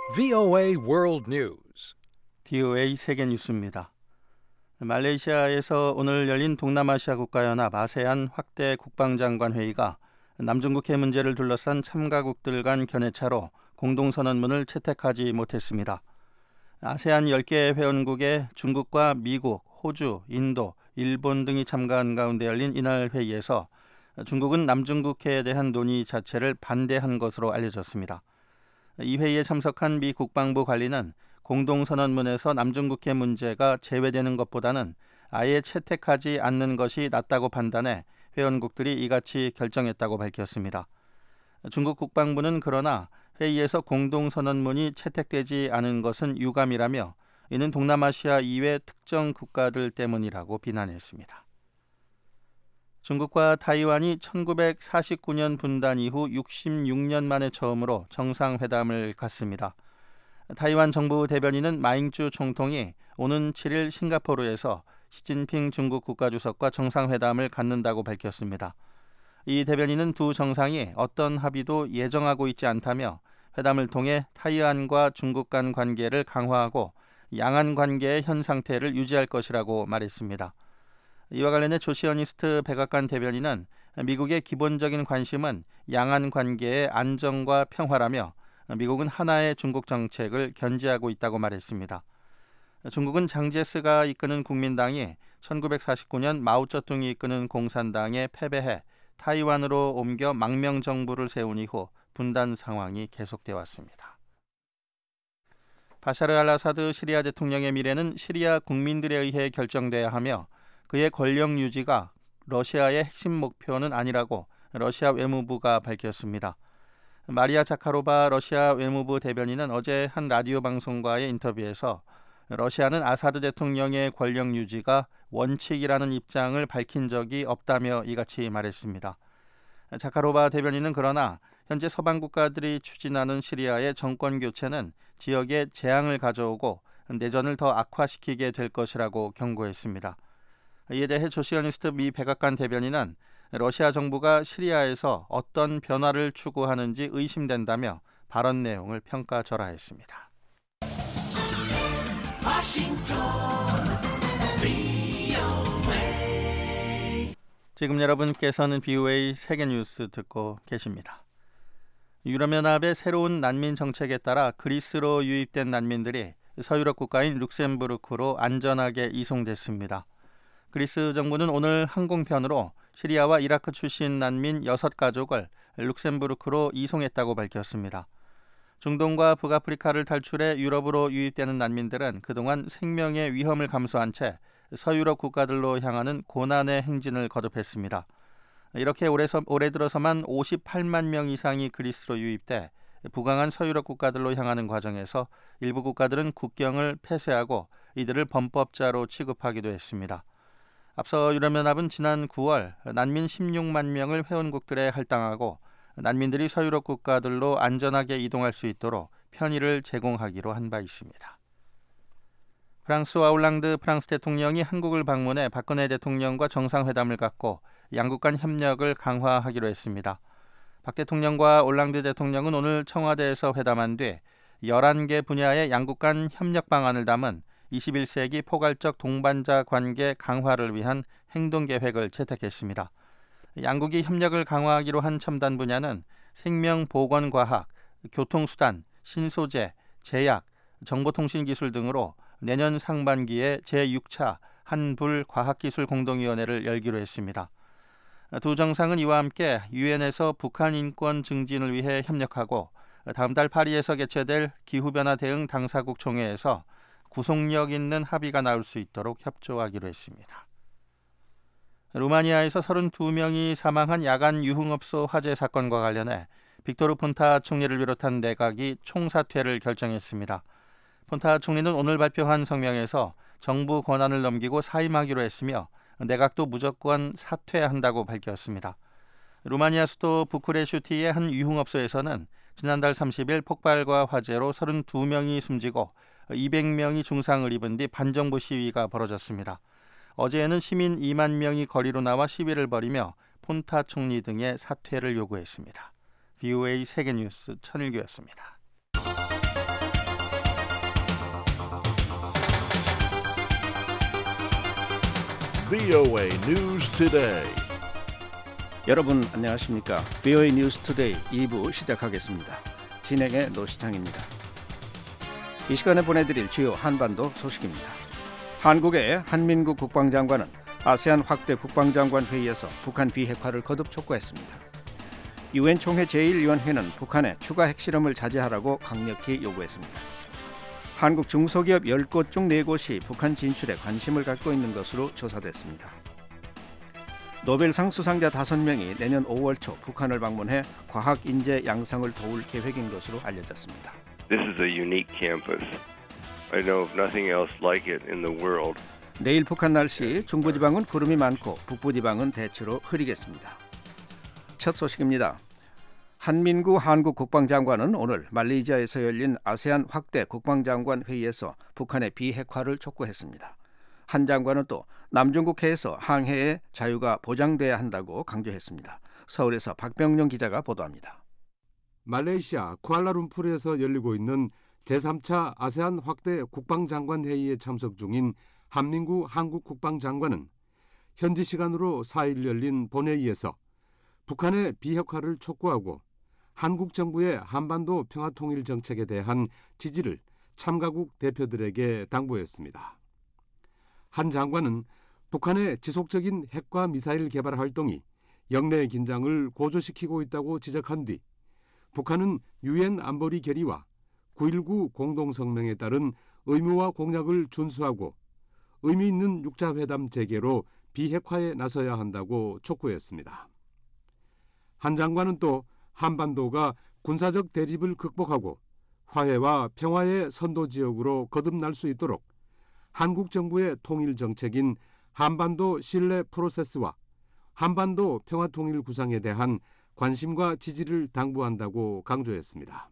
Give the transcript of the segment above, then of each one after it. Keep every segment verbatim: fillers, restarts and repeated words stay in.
브이오에이 World News. 브이오에이 세계 뉴스입니다. 말레이시아에서 오늘 열린 동남아시아 국가연합 아세안 확대 국방장관 회의가 남중국해 문제를 둘러싼 참가국들 간 견해차로 공동선언문을 채택하지 못했습니다. 아세안 열 개 회원국에 중국과 미국, 호주, 인도, 일본 등이 참가한 가운데 열린 이날 회의에서 중국은 남중국해에 대한 논의 자체를 반대한 것으로 알려졌습니다. 이 회의에 참석한 미 국방부 관리는 공동선언문에서 남중국해 문제가 제외되는 것보다는 아예 채택하지 않는 것이 낫다고 판단해 회원국들이 이같이 결정했다고 밝혔습니다. 중국 국방부는 그러나 회의에서 공동선언문이 채택되지 않은 것은 유감이라며 이는 동남아시아 이외 특정 국가들 때문이라고 비난했습니다. 중국과 타이완이 천구백사십구 년 분단 이후 육십육 년 만에 처음으로 정상회담을 갖습니다. 타이완 정부 대변인은 마잉쭈 총통이 오는 칠 일 싱가포르에서 시진핑 중국 국가주석과 정상회담을 갖는다고 밝혔습니다. 이 대변인은 두 정상이 어떤 합의도 예정하고 있지 않다며 회담을 통해 타이완과 중국 간 관계를 강화하고 양안 관계의 현 상태를 유지할 것이라고 말했습니다. 이와 관련해 조시어니스트 백악관 대변인은 미국의 기본적인 관심은 양안 관계의 안정과 평화라며 미국은 하나의 중국 정책을 견지하고 있다고 말했습니다. 중국은 장제스가 이끄는 국민당이 천구백사십구 년 마오쩌둥이 이끄는 공산당에 패배해 타이완으로 옮겨 망명정부를 세운 이후 분단 상황이 계속돼 왔습니다. 바샤르 알 아사드 시리아 대통령의 미래는 시리아 국민들에 의해 결정돼야 하며 그의 권력 유지가 러시아의 핵심 목표는 아니라고 러시아 외무부가 밝혔습니다. 마리아 자카로바 러시아 외무부 대변인은 어제 한 라디오 방송과의 인터뷰에서 러시아는 아사드 대통령의 권력 유지가 원칙이라는 입장을 밝힌 적이 없다며 이같이 말했습니다. 자카로바 대변인은 그러나 현재 서방 국가들이 추진하는 시리아의 정권 교체는 지역에 재앙을 가져오고 내전을 더 악화시키게 될 것이라고 경고했습니다. 이에 대해 조시어니스트 미 백악관 대변인은 러시아 정부가 시리아에서 어떤 변화를 추구하는지 의심된다며 발언 내용을 평가절하했습니다. 지금 여러분께서는 브이오에이 세계 뉴스 듣고 계십니다. 유럽연합의 새로운 난민 정책에 따라 그리스로 유입된 난민들이 서유럽 국가인 룩셈부르크로 안전하게 이송됐습니다. 그리스 정부는 오늘 항공편으로 시리아와 이라크 출신 난민 여섯 가족을 룩셈부르크로 이송했다고 밝혔습니다. 중동과 북아프리카를 탈출해 유럽으로 유입되는 난민들은 그동안 생명의 위험을 감수한 채 서유럽 국가들로 향하는 고난의 행진을 거듭했습니다. 이렇게 올해서, 올해 들어서만 오십팔만 명 이상이 그리스로 유입돼 부강한 서유럽 국가들로 향하는 과정에서 일부 국가들은 국경을 폐쇄하고 이들을 범법자로 취급하기도 했습니다. 앞서 유럽연합은 지난 구월 난민 십육만 명을 회원국들에 할당하고 난민들이 서유럽 국가들로 안전하게 이동할 수 있도록 편의를 제공하기로 한 바 있습니다. 프랑스와 올랑드 프랑스 대통령이 한국을 방문해 박근혜 대통령과 정상회담을 갖고 양국 간 협력을 강화하기로 했습니다. 박 대통령과 올랑드 대통령은 오늘 청와대에서 회담한 뒤 열한 개 분야의 양국 간 협력 방안을 담은 이십일 세기 포괄적 동반자 관계 강화를 위한 행동계획을 채택했습니다. 양국이 협력을 강화하기로 한 첨단 분야는 생명보건과학, 교통수단, 신소재, 제약, 정보통신기술 등으로 내년 상반기에 제육 차 한불 과학기술공동위원회를 열기로 했습니다. 두 정상은 이와 함께 유엔에서 북한 인권 증진을 위해 협력하고 다음 달 파리에서 개최될 기후변화 대응 당사국 총회에서 구속력 있는 합의가 나올 수 있도록 협조하기로 했습니다. 루마니아에서 서른두 명이 사망한 야간 유흥업소 화재 사건과 관련해 빅토르 폰타 총리를 비롯한 내각이 총사퇴를 결정했습니다. 폰타 총리는 오늘 발표한 성명에서 정부 권한을 넘기고 사임하기로 했으며 내각도 무조건 사퇴한다고 밝혔습니다. 루마니아 수도 부쿠레슈티의 한 유흥업소에서는 지난달 삼십 일 폭발과 화재로 서른두 명이 숨지고 이백 명이 중상을 입은 뒤 반정부 시위가 벌어졌습니다. 어제에는 시민 이만 명이 거리로 나와 시위를 벌이며 폰타 총리 등의 사퇴를 요구했습니다. 브이오에이 세계뉴스 천일규였습니다. 브이오에이 News Today. 여러분 안녕하십니까? 브이오에이 뉴스 투데이 이 부 시작하겠습니다. 진행의 노시창입니다. 이 시간에 보내드릴 주요 한반도 소식입니다. 한국의 한민구 국방장관은 아세안 확대 국방장관 회의에서 북한 비핵화를 거듭 촉구했습니다. 유엔 총회 제일 위원회는 북한의 추가 핵실험을 자제하라고 강력히 요구했습니다. 한국 중소기업 열 곳 중 네 곳이 북한 진출에 관심을 갖고 있는 것으로 조사됐습니다. 노벨상 수상자 다섯 명이 내년 오월 초 북한을 방문해 과학 인재 양성을 도울 계획인 것으로 알려졌습니다. This is a unique campus. I know of nothing else like it in the world. 내일 북한 날씨, 중부지방은 구름이 많고 북부지방은 대체로 흐리겠습니다. 첫 소식입니다. 한민구 한국 국방장관은 오늘 말레이시아에서 열린 아세안 확대 국방장관 회의에서 북한의 비핵화를 촉구했습니다. 한 장관은 또 남중국해에서 항해의 자유가 보장돼야 한다고 강조했습니다. 서울에서 박병룡 기자가 보도합니다. 말레이시아 쿠알라룸푸르에서 열리고 있는 제삼 차 아세안 확대 국방장관 회의에 참석 중인 한민구 한국 국방장관은 현지 시간으로 사 일 열린 본회의에서 북한의 비핵화를 촉구하고 한국 정부의 한반도 평화통일 정책에 대한 지지를 참가국 대표들에게 당부했습니다. 한 장관은 북한의 지속적인 핵과 미사일 개발 활동이 영내 긴장을 고조시키고 있다고 지적한 뒤 북한은 유엔 안보리 결의와 구일구 공동성명에 따른 의무와 공약을 준수하고 의미 있는 육자회담 재개로 비핵화에 나서야 한다고 촉구했습니다. 한 장관은 또 한반도가 군사적 대립을 극복하고 화해와 평화의 선도지역으로 거듭날 수 있도록 한국 정부의 통일 정책인 한반도 신뢰 프로세스와 한반도 평화통일 구상에 대한 관심과 지지를 당부한다고 강조했습니다.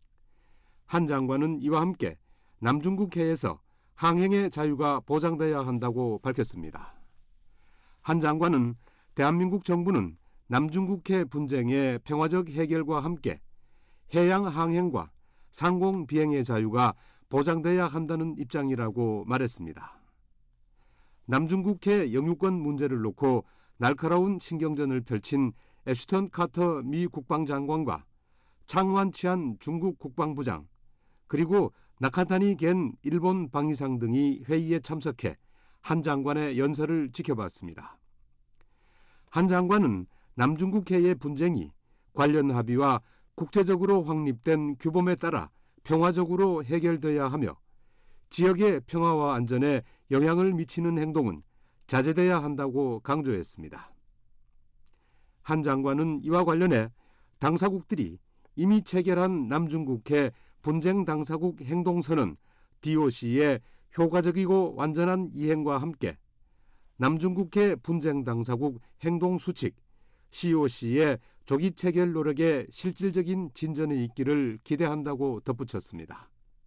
한 장관은 이와 함께 남중국해에서 항행의 자유가 보장돼야 한다고 밝혔습니다. 한 장관은 대한민국 정부는 남중국해 분쟁의 평화적 해결과 함께 해양 항행과 상공 비행의 자유가 보장돼야 한다는 입장이라고 말했습니다. 남중국해 영유권 문제를 놓고 날카로운 신경전을 펼친 애슈턴 카터 미 국방장관과 창완 치안 중국 국방부장 그리고 나카타니 겐 일본 방위상 등이 회의에 참석해 한 장관의 연설을 지켜봤습니다. 한 장관은 남중국해의 분쟁이 관련 합의와 국제적으로 확립된 규범에 따라 평화적으로 해결돼야 하며 지역의 평화와 안전에 영향을 미치는 행동은 자제돼야 한다고 강조했습니다. 한 장관은 이와 관련해 당사국들이 이미 체결한 남중국해 분쟁 당사국 행동선언 디오씨의 효과적이고 완전한 이행과 함께 남중국해 분쟁 당사국 행동수칙 씨오씨의 조기 체결 노력에 실질적인 진전이 있기를 기대한다고 덧붙였습니다.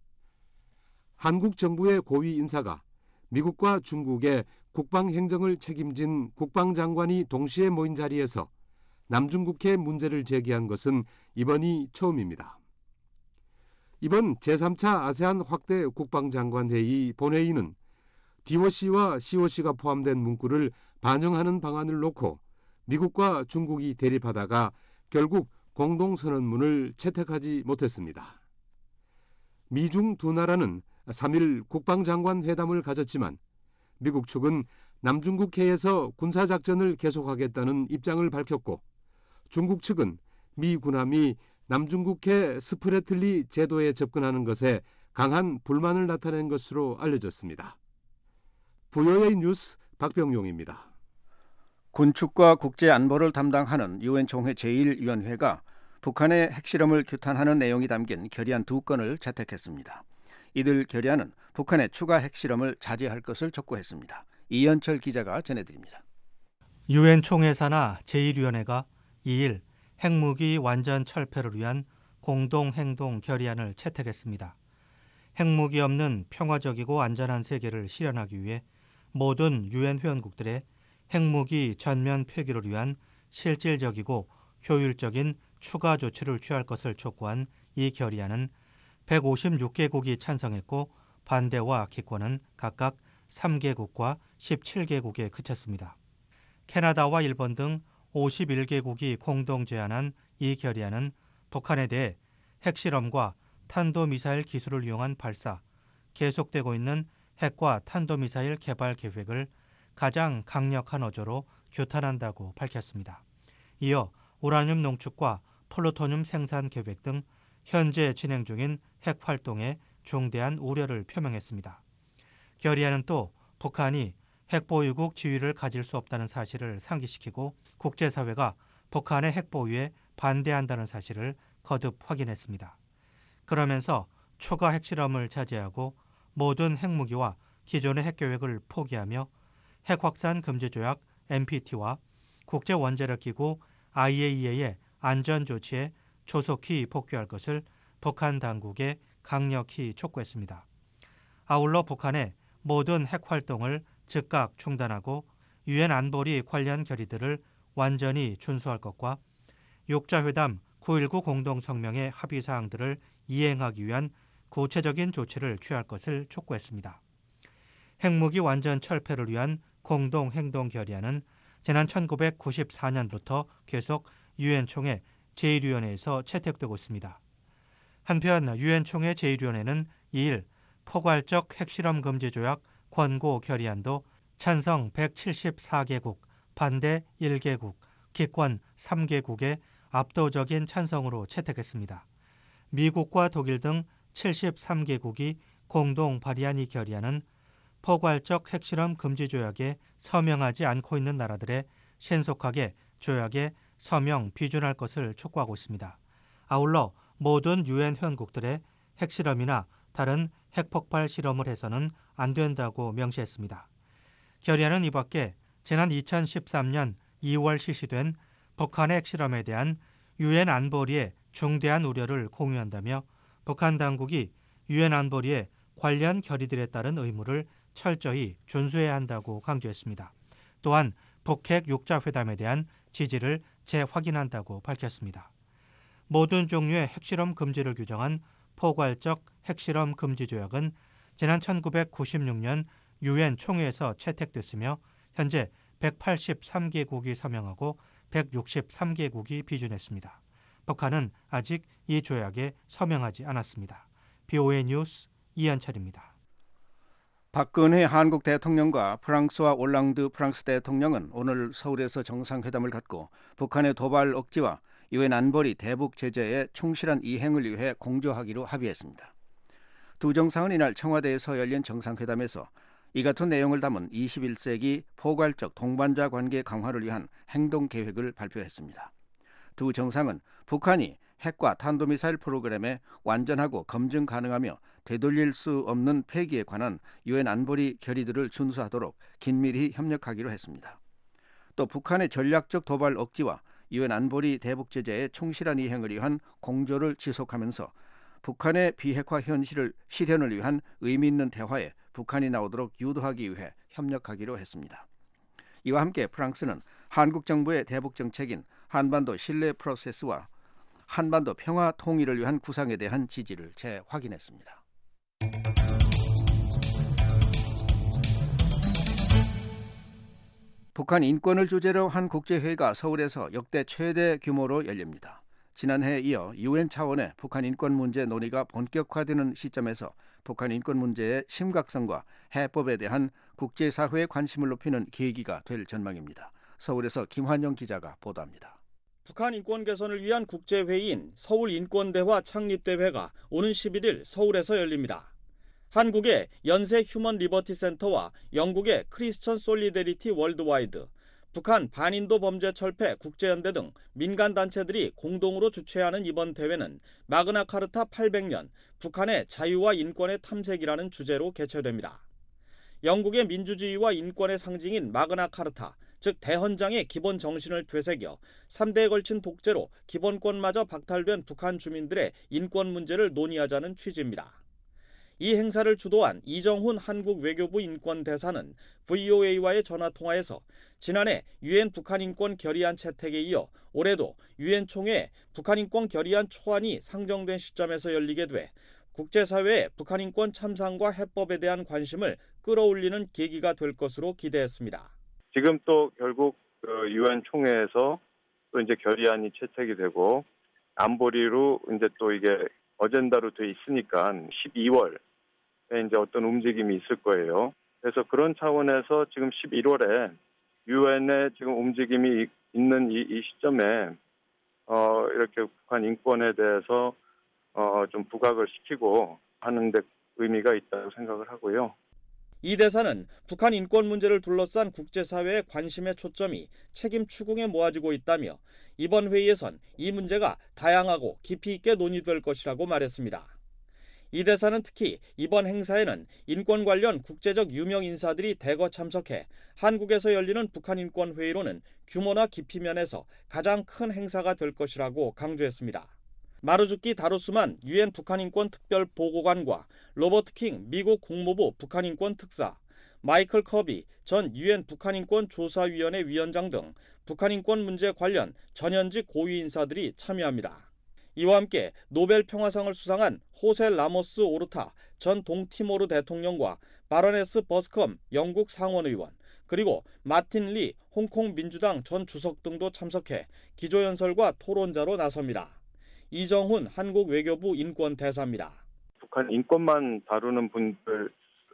한국 정부의 고위 인사가 미국과 중국의 국방행정을 책임진 국방장관이 동시에 모인 자리에서 남중국해 문제를 제기한 것은 이번이 처음입니다. 이번 제삼 차 아세안 확대 국방장관 회의 본회의는 디오씨와 씨오씨가 포함된 문구를 반영하는 방안을 놓고 미국과 중국이 대립하다가 결국 공동선언문을 채택하지 못했습니다. 미중 두 나라는 삼 일 국방장관 회담을 가졌지만 미국 측은 남중국해에서 군사작전을 계속하겠다는 입장을 밝혔고 중국 측은 미 군함이 남중국해 스프래틀리 제도에 접근하는 것에 강한 불만을 나타낸 것으로 알려졌습니다. 브이오에이 뉴스 박병용입니다. 군축과 국제안보를 담당하는 유엔 총회 제일 위원회가 북한의 핵실험을 규탄하는 내용이 담긴 결의안 두 건을 채택했습니다. 이들 결의안은 북한의 추가 핵실험을 자제할 것을 촉구했습니다. 이현철 기자가 전해드립니다. 유엔 총회 산하 제일 위원회가 이 일 핵무기 완전 철폐를 위한 공동행동 결의안을 채택했습니다. 핵무기 없는 평화적이고 안전한 세계를 실현하기 위해 모든 유엔 회원국들의 핵무기 전면 폐기를 위한 실질적이고 효율적인 추가 조치를 취할 것을 촉구한 이 결의안은 백오십육 개국이 찬성했고 반대와 기권은 각각 삼 개국과 십칠 개국에 그쳤습니다. 캐나다와 일본 등 오십일 개국이 공동 제안한 이 결의안은 북한에 대해 핵실험과 탄도미사일 기술을 이용한 발사, 계속되고 있는 핵과 탄도미사일 개발 계획을 가장 강력한 어조로 규탄한다고 밝혔습니다. 이어 우라늄 농축과 플루토늄 생산 계획 등 현재 진행 중인 핵 활동에 중대한 우려를 표명했습니다. 결의안은 또 북한이 핵보유국 지위를 가질 수 없다는 사실을 상기시키고 국제사회가 북한의 핵보유에 반대한다는 사실을 거듭 확인했습니다. 그러면서 추가 핵실험을 자제하고 모든 핵무기와 기존의 핵계획을 포기하며 핵확산 금지조약 엠피티와 국제원자력기구 아이에이이에이의 안전조치에 조속히 복귀할 것을 북한 당국에 강력히 촉구했습니다. 아울러 북한의 모든 핵활동을 즉각 중단하고 유엔 안보리 관련 결의들을 완전히 준수할 것과 육자회담 구일구 공동성명의 합의사항들을 이행하기 위한 구체적인 조치를 취할 것을 촉구했습니다. 핵무기 완전 철폐를 위한 공동행동결의안은 지난 천구백구십사 년부터 계속 유엔 총회 제일 위원회에서 채택되고 있습니다. 한편 유엔 총회 제일 위원회는 이일 포괄적 핵실험 금지 조약 권고 결의안도 찬성 백칠십사 개국, 반대 일 개국, 기권 삼 개국의 압도적인 찬성으로 채택했습니다. 미국과 독일 등 칠십삼 개국이 공동 발의한 이 결의안은 포괄적 핵실험 금지 조약에 서명하지 않고 있는 나라들의 신속하게 조약에 서명 비준할 것을 촉구하고 있습니다. 아울러 모든 유엔 회원국들의 핵실험이나 다른 핵폭발 실험을 해서는 안 된다고 명시했습니다. 결의안은 이 밖에 지난 이천십삼 년 이월 실시된 북한의 핵실험에 대한 유엔 안보리의 중대한 우려를 공유한다며 북한 당국이 유엔 안보리의 관련 결의들에 따른 의무를 철저히 준수해야 한다고 강조했습니다. 또한 북핵 육자회담에 대한 지지를 재확인한다고 밝혔습니다. 모든 종류의 핵실험 금지를 규정한 포괄적 핵실험 금지 조약은 지난 천구백구십육 년 유엔 총회에서 채택됐으며 현재 백팔십삼 개국이 서명하고 백육십삼 개국이 비준했습니다. 북한은 아직 이 조약에 서명하지 않았습니다. 비오에이 뉴스 이한철입니다. 박근혜 한국 대통령과 프랑스와 올랑드 프랑스 대통령은 오늘 서울에서 정상회담을 갖고 북한의 도발 억지와 유엔 안보리 대북 제재의 충실한 이행을 위해 공조하기로 합의했습니다. 두 정상은 이날 청와대에서 열린 정상회담에서 이 같은 내용을 담은 이십일 세기 포괄적 동반자 관계 강화를 위한 행동 계획을 발표했습니다. 두 정상은 북한이 핵과 탄도미사일 프로그램에 완전하고 검증 가능하며 되돌릴 수 없는 폐기에 관한 유엔 안보리 결의들을 준수하도록 긴밀히 협력하기로 했습니다. 또 북한의 전략적 도발 억지와 유엔 안보리 대북 제재의 충실한 이행을 위한 공조를 지속하면서 북한의 비핵화 현실을 실현을 위한 의미 있는 대화에 북한이 나오도록 유도하기 위해 협력하기로 했습니다. 이와 함께 프랑스는 한국 정부의 대북 정책인 한반도 신뢰 프로세스와 한반도 평화 통일을 위한 구상에 대한 지지를 재확인했습니다. 북한 인권을 주제로 한 국제회의가 서울에서 역대 최대 규모로 열립니다. 지난해에 이어 유엔 차원의 북한 인권 문제 논의가 본격화되는 시점에서 북한 인권 문제의 심각성과 해법에 대한 국제사회의 관심을 높이는 계기가 될 전망입니다. 서울에서 김환영 기자가 보도합니다. 북한 인권 개선을 위한 국제회의인 서울인권대화 창립대회가 오는 십일일 서울에서 열립니다. 한국의 연세 휴먼 리버티 센터와 영국의 크리스천 솔리데리티 월드와이드, 북한 반인도 범죄 철폐 국제연대 등 민간단체들이 공동으로 주최하는 이번 대회는 마그나 카르타 팔백 년, 북한의 자유와 인권의 탐색이라는 주제로 개최됩니다. 영국의 민주주의와 인권의 상징인 마그나 카르타, 즉 대헌장의 기본 정신을 되새겨 삼 대에 걸친 독재로 기본권마저 박탈된 북한 주민들의 인권 문제를 논의하자는 취지입니다. 이 행사를 주도한 이정훈 한국 외교부 인권대사는 브이오에이와의 전화통화에서 지난해 유엔 북한인권 결의안 채택에 이어 올해도 유엔 총회에 북한인권 결의안 초안이 상정된 시점에서 열리게 돼 국제사회의 북한 인권 참상과 해법에 대한 관심을 끌어올리는 계기가 될 것으로 기대했습니다. 지금 또 결국 유엔 총회에서 또 이제 결의안이 채택이 되고 안보리로 이제 또 이게 어젠다로 돼 있으니까 십이월에 이제 어떤 움직임이 있을 거예요. 그래서 그런 차원에서 지금 십일월에 유엔에 지금 움직임이 있는 이, 이 시점에 어, 이렇게 북한 인권에 대해서 어, 좀 부각을 시키고 하는 데 의미가 있다고 생각을 하고요. 이 대사는 북한 인권 문제를 둘러싼 국제사회의 관심의 초점이 책임 추궁에 모아지고 있다며 이번 회의에선 이 문제가 다양하고 깊이 있게 논의될 것이라고 말했습니다. 이 대사는 특히 이번 행사에는 인권 관련 국제적 유명 인사들이 대거 참석해 한국에서 열리는 북한 인권 회의로는 규모나 깊이 면에서 가장 큰 행사가 될 것이라고 강조했습니다. 마루주키 다루스만 유엔 북한인권 특별보고관과 로버트 킹 미국 국무부 북한인권 특사, 마이클 커비 전 유엔 북한인권 조사위원회 위원장 등 북한인권 문제 관련 전현직 고위 인사들이 참여합니다. 이와 함께 노벨 평화상을 수상한 호세 라모스 오르타 전 동티모르 대통령과 바로네스 버스컴 영국 상원의원, 그리고 마틴 리 홍콩 민주당 전 주석 등도 참석해 기조연설과 토론자로 나섭니다. 이정훈 한국 외교부 인권대사입니다. 북한 인권만 다루는 분들을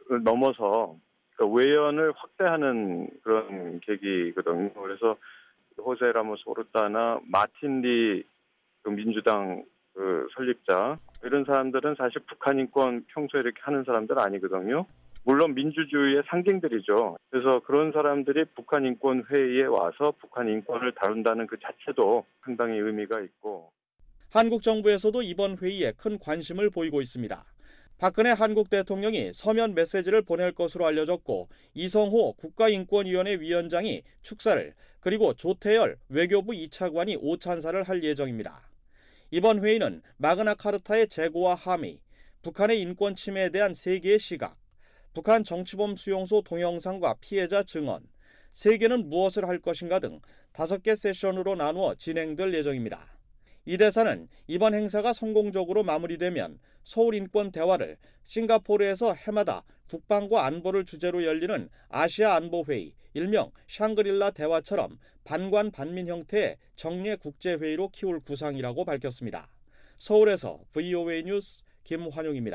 넘어서 그러니까 외연을 확대하는 그런 계기거든요. 그래서 호세 라모스 오르타나 마틴 리 그 민주당 그 설립자 이런 사람들은 사실 북한 인권 평소에 이렇게 하는 사람들 아니거든요. 물론 민주주의의 상징들이죠. 그래서 그런 사람들이 북한 인권 회의에 와서 북한 인권을 다룬다는 그 자체도 상당히 의미가 있고. 한국 정부에서도 이번 회의에 큰 관심을 보이고 있습니다. 박근혜 한국 대통령이 서면 메시지를 보낼 것으로 알려졌고 이성호 국가인권위원회 위원장이 축사를, 그리고 조태열 외교부 이 차관이 오찬사를 할 예정입니다. 이번 회의는 마그나 카르타의 재고와 함의, 북한의 인권 침해에 대한 세계의 시각, 북한 정치범 수용소 동영상과 피해자 증언, 세계는 무엇을 할 것인가 등 다섯 개 세션으로 나누어 진행될 예정입니다. 이 대사는 이번 행사가 성공적으로 마무리되면 서울 인권 대화를 싱가포르에서 해마다 국방과 안보를 주제로 열리는 아시아 안보회의, 일명 샹그릴라 대화처럼 반관 반민 형태의 정례 국제회의로 키울 구상이라고 밝혔습니다. 서울에서 브이오에이 뉴스 김환용입니다.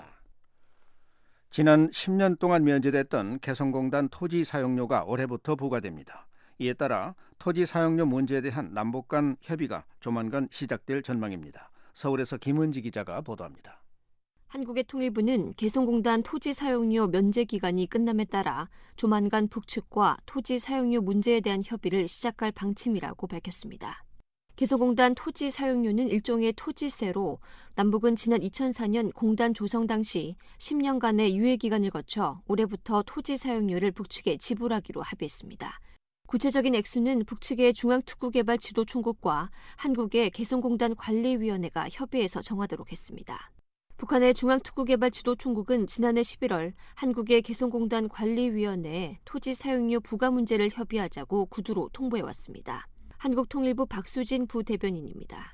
지난 십 년 동안 면제됐던 개성공단 토지 사용료가 올해부터 부과됩니다. 이에 따라 토지 사용료 문제에 대한 남북 간 협의가 조만간 시작될 전망입니다. 서울에서 김은지 기자가 보도합니다. 한국의 통일부는 개성공단 토지 사용료 면제 기간이 끝남에 따라 조만간 북측과 토지 사용료 문제에 대한 협의를 시작할 방침이라고 밝혔습니다. 개성공단 토지 사용료는 일종의 토지세로 남북은 지난 이천사 년 공단 조성 당시 십 년간의 유예 기간을 거쳐 올해부터 토지 사용료를 북측에 지불하기로 합의했습니다. 구체적인 액수는 북측의 중앙특구개발지도총국과 한국의 개성공단 관리위원회가 협의해서 정하도록 했습니다. 북한의 중앙특구개발지도총국은 지난해 십일월 한국의 개성공단 관리위원회에 토지 사용료 부과 문제를 협의하자고 구두로 통보해왔습니다. 한국통일부 박수진 부대변인입니다.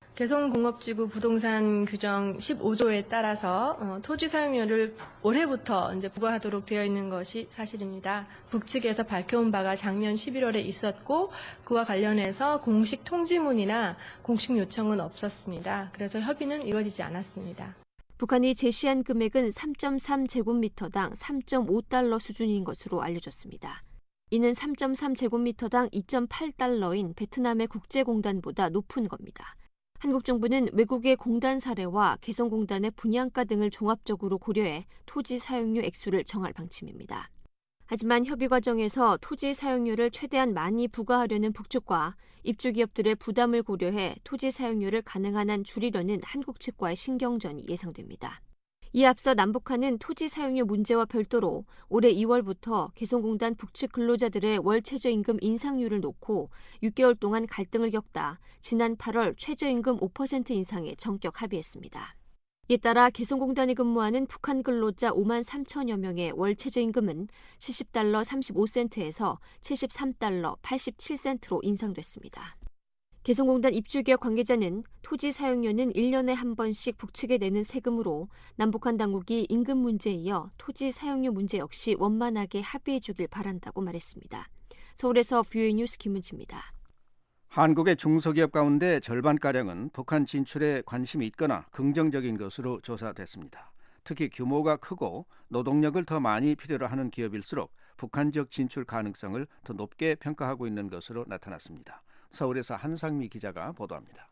개성공업지구 부동산 규정 십오 조에 따라서 어, 토지 사용료를 올해부터 이제 부과하도록 되어 있는 것이 사실입니다. 북측에서 밝혀온 바가 작년 십일월에 있었고 그와 관련해서 공식 통지문이나 공식 요청은 없었습니다. 그래서 협의는 이루어지지 않았습니다. 북한이 제시한 금액은 삼 점 삼 제곱미터당 삼 점 오 달러 수준인 것으로 알려졌습니다. 이는 삼 점 삼 제곱미터당 이 점 팔 달러인 베트남의 국제공단보다 높은 겁니다. 한국 정부는 외국의 공단 사례와 개성공단의 분양가 등을 종합적으로 고려해 토지 사용료 액수를 정할 방침입니다. 하지만 협의 과정에서 토지 사용료를 최대한 많이 부과하려는 북측과 입주 기업들의 부담을 고려해 토지 사용료를 가능한 한 줄이려는 한국 측과의 신경전이 예상됩니다. 이에 앞서 남북한은 토지 사용료 문제와 별도로 올해 이월부터 개성공단 북측 근로자들의 월 최저임금 인상률을 놓고 육 개월 동안 갈등을 겪다 지난 팔월 최저임금 오 퍼센트 인상에 전격 합의했습니다. 이에 따라 개성공단에 근무하는 북한 근로자 오만 삼천여 명의 월 최저임금은 칠십 달러 삼십오 센트에서 칠십삼 달러 팔십칠 센트로 인상됐습니다. 개성공단 입주기업 관계자는 토지 사용료는 일 년에 한 번씩 북측에 내는 세금으로 남북한 당국이 임금 문제에 이어 토지 사용료 문제 역시 원만하게 합의해 주길 바란다고 말했습니다. 서울에서 뷰에이 뉴스 김은지입니다. 한국의 중소기업 가운데 절반가량은 북한 진출에 관심이 있거나 긍정적인 것으로 조사됐습니다. 특히 규모가 크고 노동력을 더 많이 필요로 하는 기업일수록 북한 지역 진출 가능성을 더 높게 평가하고 있는 것으로 나타났습니다. 서울에서 한상미 기자가 보도합니다.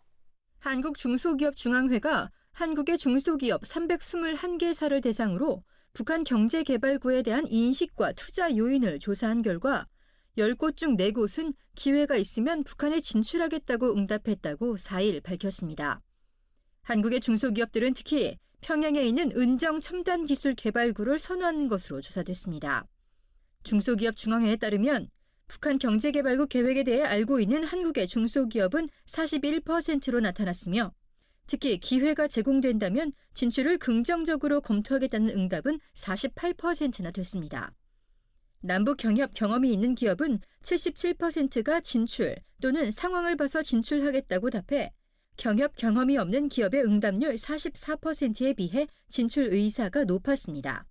한국중소기업중앙회가 한국의 중소기업 삼백이십일 개사를 대상으로 북한 경제개발구에 대한 인식과 투자 요인을 조사한 결과 열 곳 중 네 곳은 기회가 있으면 북한에 진출하겠다고 응답했다고 사 일 밝혔습니다. 한국의 중소기업들은 특히 평양에 있는 은정 첨단기술개발구를 선호하는 것으로 조사됐습니다. 중소기업중앙회에 따르면 북한 경제개발구 계획에 대해 알고 있는 한국의 중소기업은 사십일 퍼센트로 나타났으며 특히 기회가 제공된다면 진출을 긍정적으로 검토하겠다는 응답은 사십팔 퍼센트나 됐습니다. 남북 경협 경험이 있는 기업은 칠십칠 퍼센트가 진출 또는 상황을 봐서 진출하겠다고 답해 경협 경험이 없는 기업의 응답률 사십사 퍼센트에 비해 진출 의사가 높았습니다.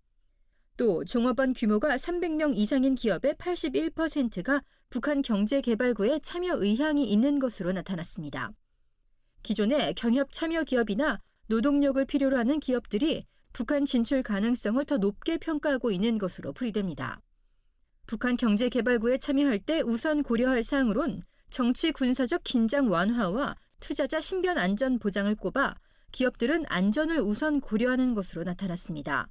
또 종업원 규모가 삼백 명 이상인 기업의 팔십일 퍼센트가 북한 경제개발구에 참여 의향이 있는 것으로 나타났습니다. 기존의 경협 참여 기업이나 노동력을 필요로 하는 기업들이 북한 진출 가능성을 더 높게 평가하고 있는 것으로 풀이됩니다. 북한 경제개발구에 참여할 때 우선 고려할 사항으론 정치 군사적 긴장 완화와 투자자 신변 안전 보장을 꼽아 기업들은 안전을 우선 고려하는 것으로 나타났습니다.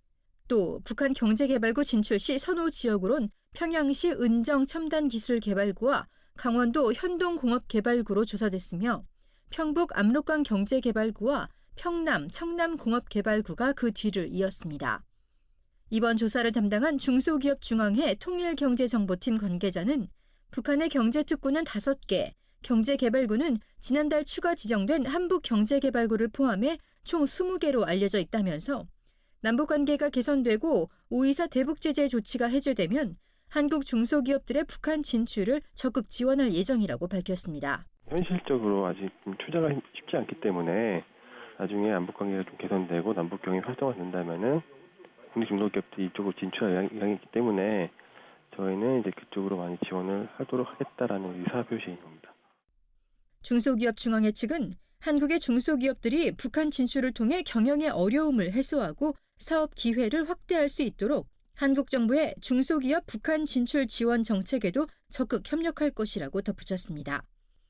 또 북한 경제개발구 진출 시 선호 지역으론 평양시 은정 첨단기술개발구와 강원도 현동공업개발구로 조사됐으며 평북 압록강 경제개발구와 평남 청남공업개발구가 그 뒤를 이었습니다. 이번 조사를 담당한 중소기업중앙회 통일경제정보팀 관계자는 북한의 경제특구는 다섯 개, 경제개발구는 지난달 추가 지정된 한북경제개발구를 포함해 총 스무 개로 알려져 있다면서 남북관계가 개선되고 오이사 대북제재 조치가 해제되면 한국 중소기업들의 북한 진출을 적극 지원할 예정이라고 밝혔습니다. 현실적으로 아직 투자가 쉽지 않기 때문에 나중에 남북관계가 좀 개선되고 남북경협이 활성화된다면은 국내 중소기업들이 이쪽으로 진출할 의향이 있기 때문에 저희는 이제 그쪽으로 많이 지원을 하도록 하겠다라는 의사표시입니다. 중소기업중앙회 측은 한국의 중소기업들이 북한 진출을 통해 경영의 어려움을 해소하고 사업 기회를 확대할 수 있도록 한국 정부의 중소기업 북한 진출 지원 정책에도 적극 협력할 것이라고 덧붙였습니다.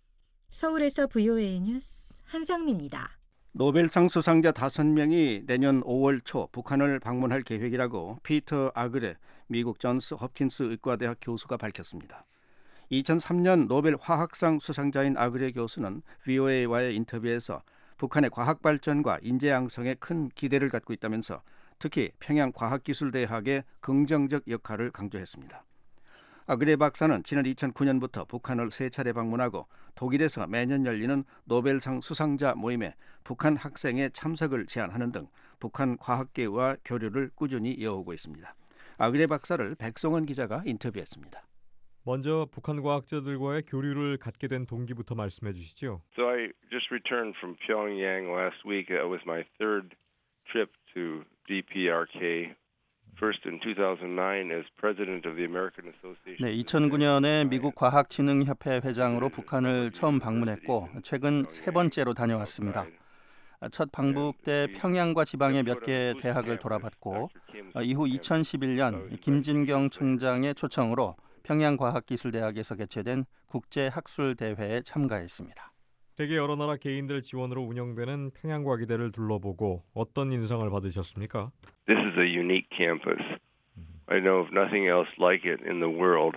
서울에서 브이오에이 뉴스 한상미입니다. 노벨상 수상자 다섯 명이 내년 오월 초 북한을 방문할 계획이라고 피터 아그레 미국 존스 홉킨스 의과대학 교수가 밝혔습니다. 이천삼 년 노벨 화학상 수상자인 아그레 교수는 브이오에이와의 인터뷰에서 북한의 과학 발전과 인재 양성에 큰 기대를 갖고 있다면서 특히 평양과학기술대학의 긍정적 역할을 강조했습니다. 아그레 박사는 지난 이천구 년부터 북한을 세 차례 방문하고 독일에서 매년 열리는 노벨상 수상자 모임에 북한 학생의 참석을 제안하는 등 북한 과학계와 교류를 꾸준히 이어오고 있습니다. 아그레 박사를 백성원 기자가 인터뷰했습니다. 먼저 북한 과학자들과의 교류를 갖게 된 동기부터 말씀해 주시죠. So I just returned from Pyongyang last week. It was my third trip to 디 피 알 케이. First in two thousand nine as president of the American Association. 네, 이천구 년에 미국 과학진흥협회 회장으로 북한을 처음 방문했고 최근 세 번째로 다녀왔습니다. 첫 방북 때 평양과 지방의 몇 개 대학을 돌아봤고 이후 이천십일 년 김진경 총장의 초청으로 평양과학기술대학에서 개최된 국제학술대회에 참가했습니다. 세계 여러 나라 개인들 지원으로 운영되는 평양과기대를 둘러보고 어떤 인상을 받으셨습니까? This is a unique campus. I know of nothing else like it in the world.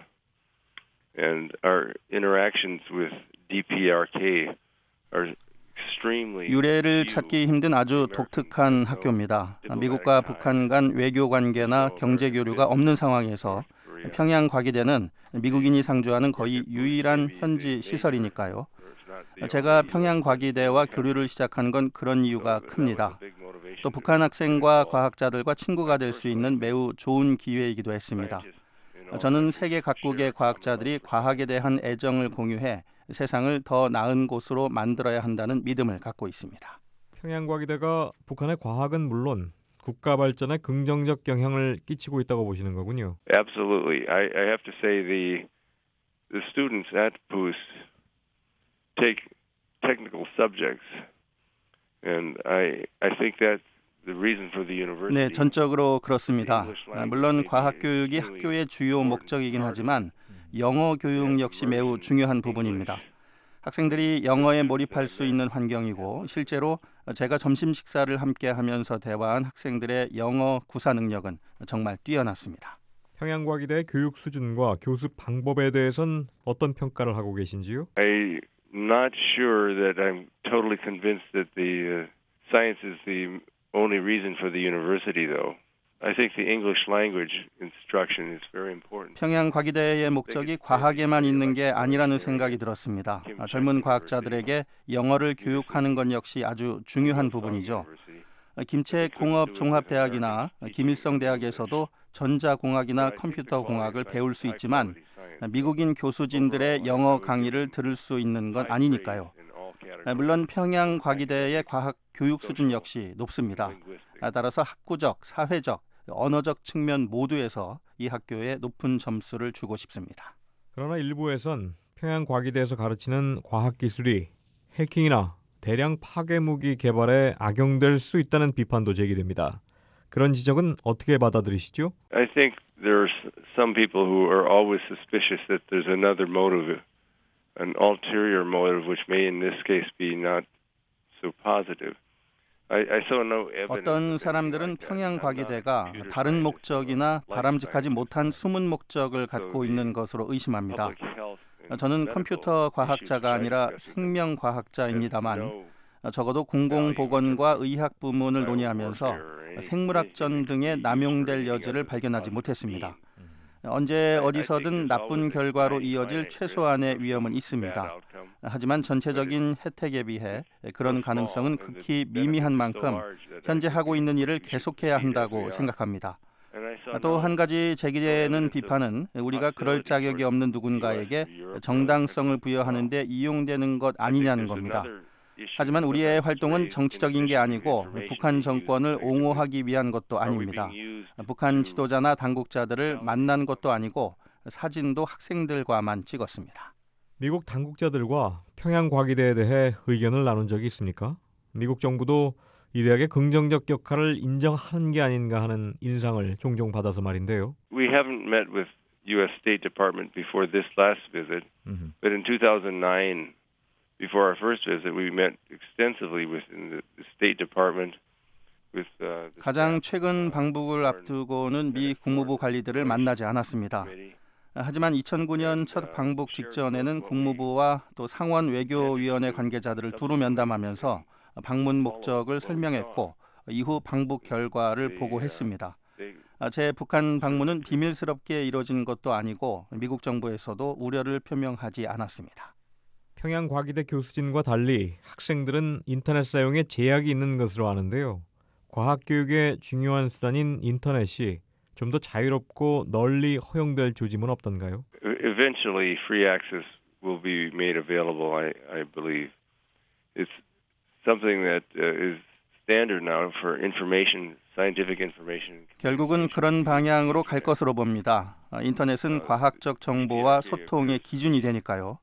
And our interactions with 디 피 알 케이 are extremely 유례를 찾기 힘든 아주 독특한 학교입니다. 미국과 북한 간 외교 관계나 경제 교류가 없는 상황에서 평양과기대는 미국인이 상주하는 거의 유일한 현지 시설이니까요. 제가 평양과기대와 교류를 시작한 건 그런 이유가 큽니다. 또 북한 학생과 과학자들과 친구가 될 수 있는 매우 좋은 기회이기도 했습니다. 저는 세계 각국의 과학자들이 과학에 대한 애정을 공유해 세상을 더 나은 곳으로 만들어야 한다는 믿음을 갖고 있습니다. 평양과기대가 북한의 과학은 물론 국가 발전에 긍정적 영향을 끼치고 있다고 보시는 거군요. Absolutely. I, I have to say the the students at Boost take technical subjects, and I I think that the reason for the university. 네, 전적으로 그렇습니다. 물론 과학 교육이 학교의 주요 목적이긴 하지만 영어 교육 역시 매우 중요한 부분입니다. 학생들이 영어에 몰입할 수 있는 환경이고 실제로 제가 점심 식사를 함께 하면서 대화한 학생들의 영어 구사 능력은 정말 뛰어났습니다. 평양과기대 교육 수준과 교습 방법에 대해선 어떤 평가를 하고 계신지요? I'm not sure that I'm totally convinced that the uh, science is the only reason for the university, though. I think the English language instruction is very important. 평양과기대의 목적이 과학에만 있는 게 아니라는 생각이 들었습니다. 젊은 과학자들에게 영어를 교육하는 것 역시 아주 중요한 부분이죠. 김책공업종합대학이나 김일성대학에서도 전자공학이나 컴퓨터공학을 배울 수 있지만 미국인 교수진들의 영어 강의를 들을 수 있는 건 아니니까요. 물론 평양과기대의 과학 교육 수준 역시 높습니다. 따라서 학구적, 사회적, 언어적 측면 모두에서 이 학교에 높은 점수를 주고 싶습니다. 그러나 일부에선 평양과기대에서 가르치는 과학기술이 해킹이나 대량 파괴무기 개발에 악용될 수 있다는 비판도 제기됩니다. 그런 지적은 어떻게 받아들이시죠? I think there's some people who are always suspicious that there's another motive, an ulterior motive, which may in this case be not so positive. 어떤 사람들은 평양과기대가 다른 목적이나 바람직하지 못한 숨은 목적을 갖고 있는 것으로 의심합니다. 저는 컴퓨터 과학자가 아니라 생명과학자입니다만 적어도 공공보건과 의학 부문을 논의하면서 생물학전 등에 남용될 여지를 발견하지 못했습니다. 언제 어디서든 나쁜 결과로 이어질 최소한의 위험은 있습니다. 하지만 전체적인 혜택에 비해 그런 가능성은 극히 미미한 만큼 현재 하고 있는 일을 계속해야 한다고 생각합니다. 또 한 가지 제기되는 비판은 우리가 그럴 자격이 없는 누군가에게 정당성을 부여하는 데 이용되는 것 아니냐는 겁니다. 하지만 우리의 활동은 정치적인 게 아니고 북한 정권을 옹호하기 위한 것도 아닙니다. 북한 지도자나 당국자들을 만난 것도 아니고 사진도 학생들과만 찍었습니다. 미국 당국자들과 평양과기대에 대해 의견을 나눈 적이 있습니까? 미국 정부도 이 대학의 긍정적 역할을 인정하는 게 아닌가 하는 인상을 종종 받아서 말인데요. We haven't met with U S State Department before this last visit, mm-hmm. but in two thousand nine, before our first visit, we met extensively with the State Department. With, uh, the 가장 최근 방북을 앞두고는 미 국무부 관리들을 만나지 않았습니다. 하지만 이천구 년 첫 방북 직전에는 국무부와 또 상원 외교위원회 관계자들을 두루 면담하면서 방문 목적을 설명했고 이후 방북 결과를 보고했습니다. 제 북한 방문은 비밀스럽게 이뤄진 것도 아니고 미국 정부에서도 우려를 표명하지 않았습니다. 평양과기대 교수진과 달리 학생들은 인터넷 사용에 제약이 있는 것으로 아는데요. 과학교육의 중요한 수단인 인터넷이 좀 더 자유롭고 널리 허용될 조짐은 없던가요? Eventually, free access will be made available. I, I believe it's something that is standard now for information, scientific information. 결국은 그런 방향으로 갈 것으로 봅니다. 인터넷은 과학적 정보와 소통의 기준이 되니까요.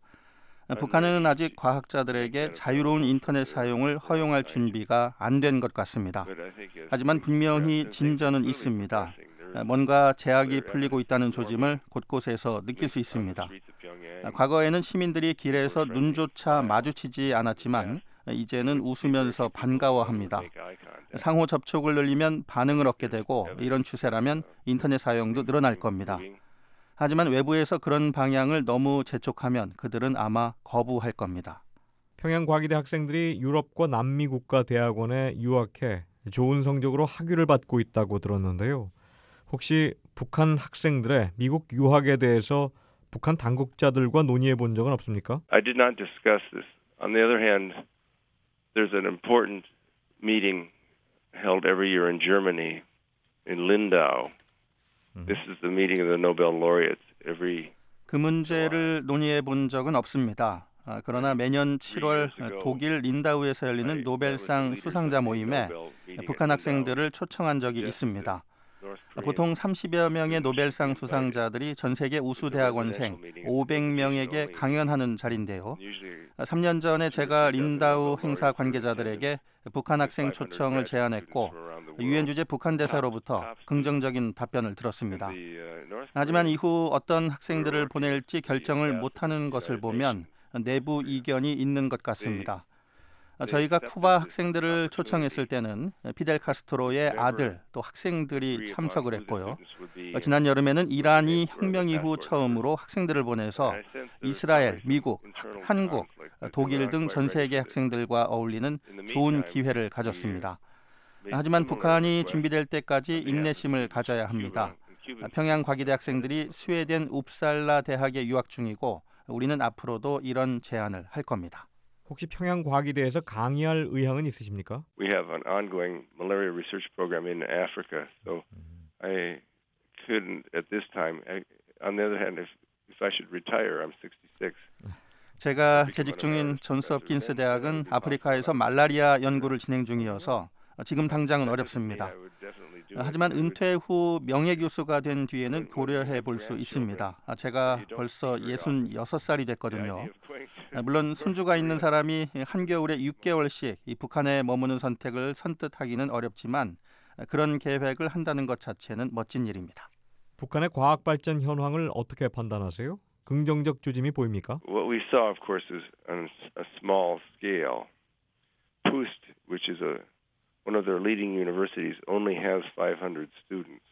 북한은 아직 과학자들에게 자유로운 인터넷 사용을 허용할 준비가 안 된 것 같습니다. 하지만 분명히 진전은 있습니다. 뭔가 제약이 풀리고 있다는 조짐을 곳곳에서 느낄 수 있습니다. 과거에는 시민들이 길에서 눈조차 마주치지 않았지만 이제는 웃으면서 반가워합니다. 상호 접촉을 늘리면 반응을 얻게 되고 이런 추세라면 인터넷 사용도 늘어날 겁니다. 하지만 외부에서 그런 방향을 너무 재촉하면 그들은 아마 거부할 겁니다. 평양과기대 학생들이 유럽과 남미 국가 대학원에 유학해 좋은 성적으로 학위를 받고 있다고 들었는데요. 혹시 북한 학생들의 미국 유학에 대해서 북한 당국자들과 논의해 본 적은 없습니까? I did not discuss this. On the other hand, there's an important meeting held every year in Germany, in Lindau. This is the meeting of the Nobel laureates every. 그 문제를 논의해 본 적은 없습니다. 아, 그러나 매년 칠월 독일 린다우에서 열리는 노벨상 수상자 모임에 북한 학생들을 초청한 적이 있습니다. 보통 삼십여 명의 노벨상 수상자들이 전 세계 우수 대학원생 오백 명에게 강연하는 자리인데요. 삼 년 전에 제가 린다우 행사 관계자들에게 북한 학생 초청을 제안했고 유엔 주재 북한 대사로부터 긍정적인 답변을 들었습니다. 하지만 이후 어떤 학생들을 보낼지 결정을 못하는 것을 보면 내부 이견이 있는 것 같습니다. 저희가 쿠바 학생들을 초청했을 때는 피델 카스트로의 아들 또 학생들이 참석을 했고요. 지난 여름에는 이란이 혁명 이후 처음으로 학생들을 보내서 이스라엘, 미국, 한국, 독일 등 전 세계 학생들과 어울리는 좋은 기회를 가졌습니다. 하지만 북한이 준비될 때까지 인내심을 가져야 합니다. 평양 과기대 학생들이 스웨덴 웁살라 대학에 유학 중이고 우리는 앞으로도 이런 제안을 할 겁니다. 혹시 평양 과기대에서 강의할 의향은 있으십니까? We have an ongoing malaria research program in Africa, so I couldn't at this time. On the other hand, if if I should retire, I'm sixty-six. 제가 재직 중인 존스 홉킨스 대학은 아프리카에서 말라리아 연구를 진행 중이어서 지금 당장은 어렵습니다. 하지만 은퇴 후 명예교수가 된 뒤에는 고려해 볼 수 있습니다. 제가 벌써 예순여섯 살이 됐거든요. 물론 손주가 있는 사람이 한겨울에 육 개월씩 이 북한에 머무는 선택을 선뜻하기는 어렵지만 그런 계획을 한다는 것 자체는 멋진 일입니다. 북한의 과학 발전 현황을 어떻게 판단하세요? 긍정적 조짐이 보입니까? What we saw, of course, is on a small scale. Pust, which is a one of their leading universities, only has five hundred students.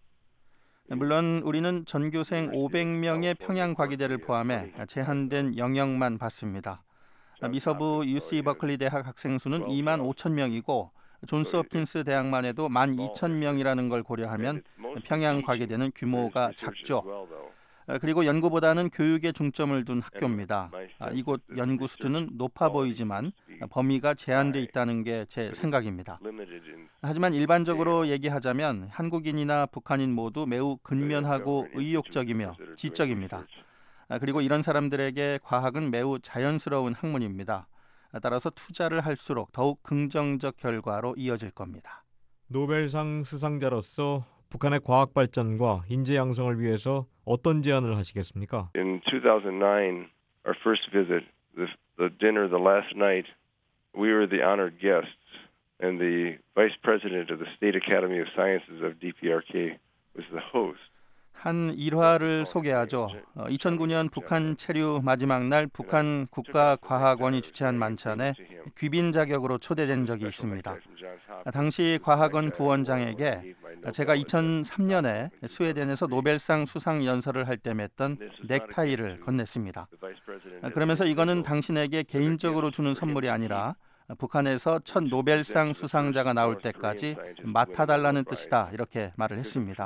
물론 우리는 전교생 오백 명의 평양 과기대를 포함해 제한된 영역만 봤습니다. 미서부 유씨 버클리 대학 학생 수는 이만 오천 명이고 존스 홉킨스 대학만 해도 만 이천 명이라는 걸 고려하면 평양 과기대는 규모가 작죠. 그리고 연구보다는 교육에 중점을 둔 학교입니다. 이곳 연구 수준은 높아 보이지만 범위가 제한돼 있다는 게 제 생각입니다. 하지만 일반적으로 얘기하자면 한국인이나 북한인 모두 매우 근면하고 의욕적이며 지적입니다. 그리고 이런 사람들에게 과학은 매우 자연스러운 학문입니다. 따라서 투자를 할수록 더욱 긍정적 결과로 이어질 겁니다. 노벨상 수상자로서 북한의 과학 발전과 인재 양성을 위해서 어떤 제안을 하시겠습니까? In two thousand nine, our first visit, the, the dinner the last night, we were the honored guests, and the vice president of the State Academy of Sciences of D P R K was the host. 한 일화를 소개하죠. 이천구 년 북한 체류 마지막 날 북한 국가과학원이 주최한 만찬에 귀빈 자격으로 초대된 적이 있습니다. 당시 과학원 부원장에게 제가 이천삼 년에 스웨덴에서 노벨상 수상 연설을 할 때 맸던 넥타이를 건넸습니다. 그러면서 이거는 당신에게 개인적으로 주는 선물이 아니라 북한에서 첫 노벨상 수상자가 나올 때까지 맡아달라는 뜻이다 이렇게 말을 했습니다.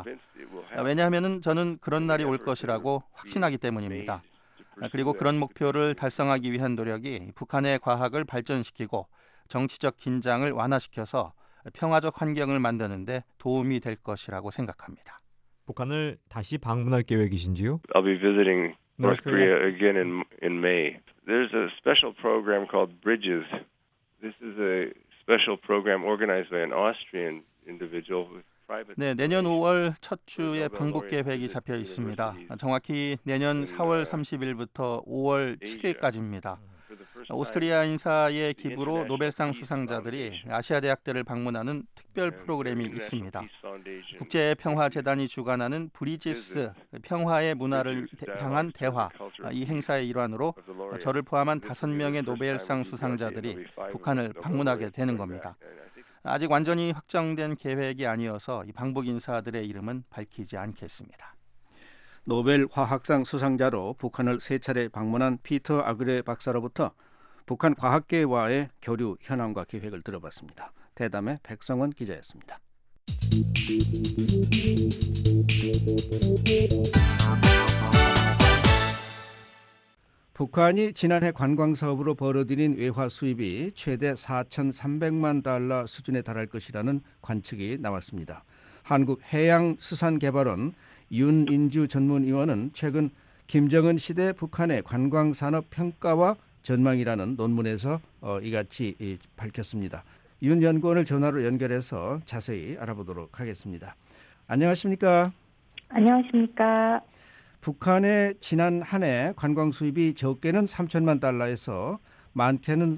왜냐하면 저는 그런 날이 올 것이라고 확신하기 때문입니다. 그리고 그런 목표를 달성하기 위한 노력이 북한의 과학을 발전시키고 정치적 긴장을 완화시켜서 평화적 환경을 만드는 데 도움이 될 것이라고 생각합니다. 북한을 다시 방문할 계획이신지요? I'll be visiting North Korea again in in May. There's a special program called Bridges. This is a special program organized by an Austrian individual with private. 네, 내년 오월 첫 주에 방북 계획이 잡혀 있습니다. 정확히 내년 사월 삼십일부터 오월 칠일까지입니다. 오스트리아 인사의 기부로 노벨상 수상자들이 아시아 대학들을 방문하는 특별 프로그램이 있습니다. 국제평화재단이 주관하는 브리지스 평화의 문화를 향한 대화, 이 행사의 일환으로 저를 포함한 다섯 명의 노벨상 수상자들이 북한을 방문하게 되는 겁니다. 아직 완전히 확정된 계획이 아니어서 이 방북 인사들의 이름은 밝히지 않겠습니다. 노벨 화학상 수상자로 북한을 세 차례 방문한 피터 아그레 박사로부터 북한 과학계와의 교류 현황과 계획을 들어봤습니다. 대담의 백성원 기자였습니다. 북한이 지난해 관광 사업으로 벌어들인 외화 수입이 최대 사천삼백만 달러 수준에 달할 것이라는 관측이 나왔습니다. 한국해양수산개발원 윤인주 전문위원은 최근 김정은 시대 북한의 관광산업 평가와 전망이라는 논문에서 어, 이같이 이, 밝혔습니다. 윤 연구원을 전화로 연결해서 자세히 알아보도록 하겠습니다. 안녕하십니까? 안녕하십니까? 북한의 지난 한 해 관광 수입이 적게는 삼천만 달러에서 많게는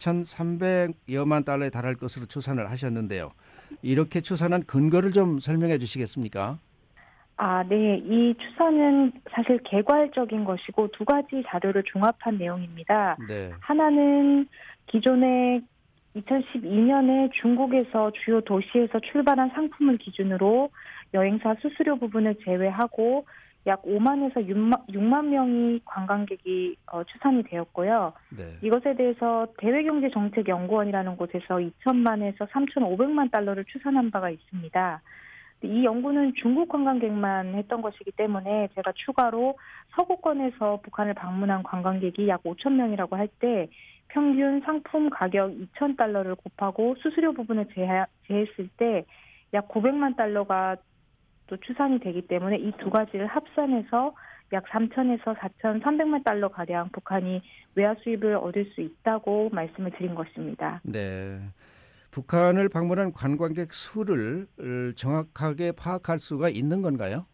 사천삼백여만 달러에 달할 것으로 추산을 하셨는데요. 이렇게 추산한 근거를 좀 설명해 주시겠습니까? 아, 네. 이 추산은 사실 개괄적인 것이고 두 가지 자료를 종합한 내용입니다. 네. 하나는 기존에 이천십이 년에 중국에서 주요 도시에서 출발한 상품을 기준으로 여행사 수수료 부분을 제외하고 약 오만에서 육만 명이 관광객이 어, 추산이 되었고요. 네. 이것에 대해서 대외경제정책연구원이라는 곳에서 이천만에서 삼천오백만 달러를 추산한 바가 있습니다. 이 연구는 중국 관광객만 했던 것이기 때문에 제가 추가로 서구권에서 북한을 방문한 관광객이 약 오천 명이라고 할 때 평균 상품 가격 이천 달러를 곱하고 수수료 부분을 제하, 제했을 때 약 구백만 달러가 또 추산이 되기 때문에 이 두 가지를 합산해서 약 삼천에서 사천삼백만 달러 가량 북한이 외화 수입을 얻을 수 있다고 말씀을 드린 것입니다. 네. 북한을 방문한 관광객 수를 정확하게 파악할 수가 있는 건가요?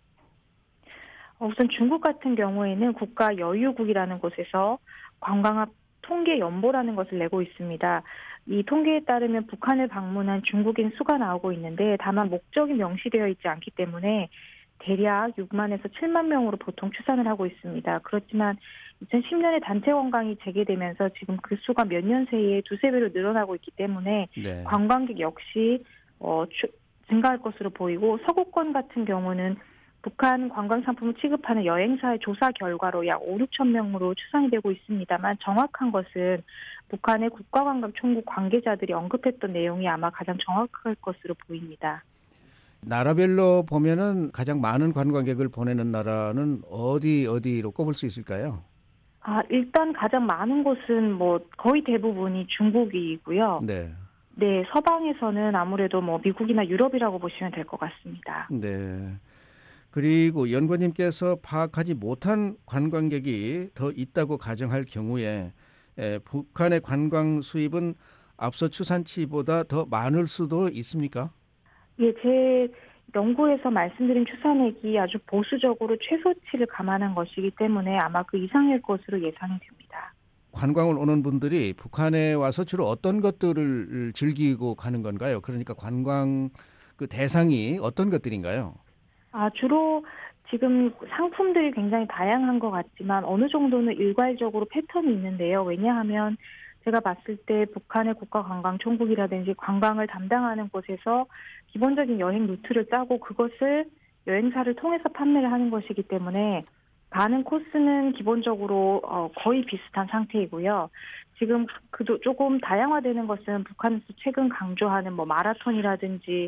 우선 중국 같은 경우에는 국가 여유국이라는 곳에서 관광업 통계 연보라는 것을 내고 있습니다. 이 통계에 따르면 북한을 방문한 중국인 수가 나오고 있는데 다만 목적이 명시되어 있지 않기 때문에 대략 육만에서 칠만 명으로 보통 추산을 하고 있습니다. 그렇지만 이천십 년에 단체 관광이 재개되면서 지금 그 수가 몇 년 새에 두세 배로 늘어나고 있기 때문에 네. 관광객 역시 어, 추, 증가할 것으로 보이고 서구권 같은 경우는 북한 관광 상품을 취급하는 여행사의 조사 결과로 약 오, 육천 명으로 추산이 되고 있습니다만 정확한 것은 북한의 국가관광총국 관계자들이 언급했던 내용이 아마 가장 정확할 것으로 보입니다. 나라별로 보면은 가장 많은 관광객을 보내는 나라는 어디 어디로 꼽을 수 있을까요? 아, 일단 가장 많은 곳은 뭐 거의 대부분이 중국이고요. 네. 네, 서방에서는 아무래도 뭐 미국이나 유럽이라고 보시면 될 것 같습니다. 네. 그리고 연구원님께서 파악하지 못한 관광객이 더 있다고 가정할 경우에 에, 북한의 관광 수입은 앞서 추산치보다 더 많을 수도 있습니까? 예, 제 연구에서 말씀드린 추산액이 아주 보수적으로 최소치를 감안한 것이기 때문에 아마 그 이상일 것으로 예상이 됩니다. 관광을 오는 분들이 북한에 와서 주로 어떤 것들을 즐기고 가는 건가요? 그러니까 관광 그 대상이 어떤 것들인가요? 아, 주로 지금 상품들이 굉장히 다양한 것 같지만 어느 정도는 일괄적으로 패턴이 있는데요. 왜냐하면 제가 봤을 때 북한의 국가관광총국이라든지 관광을 담당하는 곳에서 기본적인 여행 루트를 짜고 그것을 여행사를 통해서 판매를 하는 것이기 때문에 가는 코스는 기본적으로 어, 거의 비슷한 상태이고요. 지금 그도 조금 다양화되는 것은 북한에서 최근 강조하는 뭐 마라톤이라든지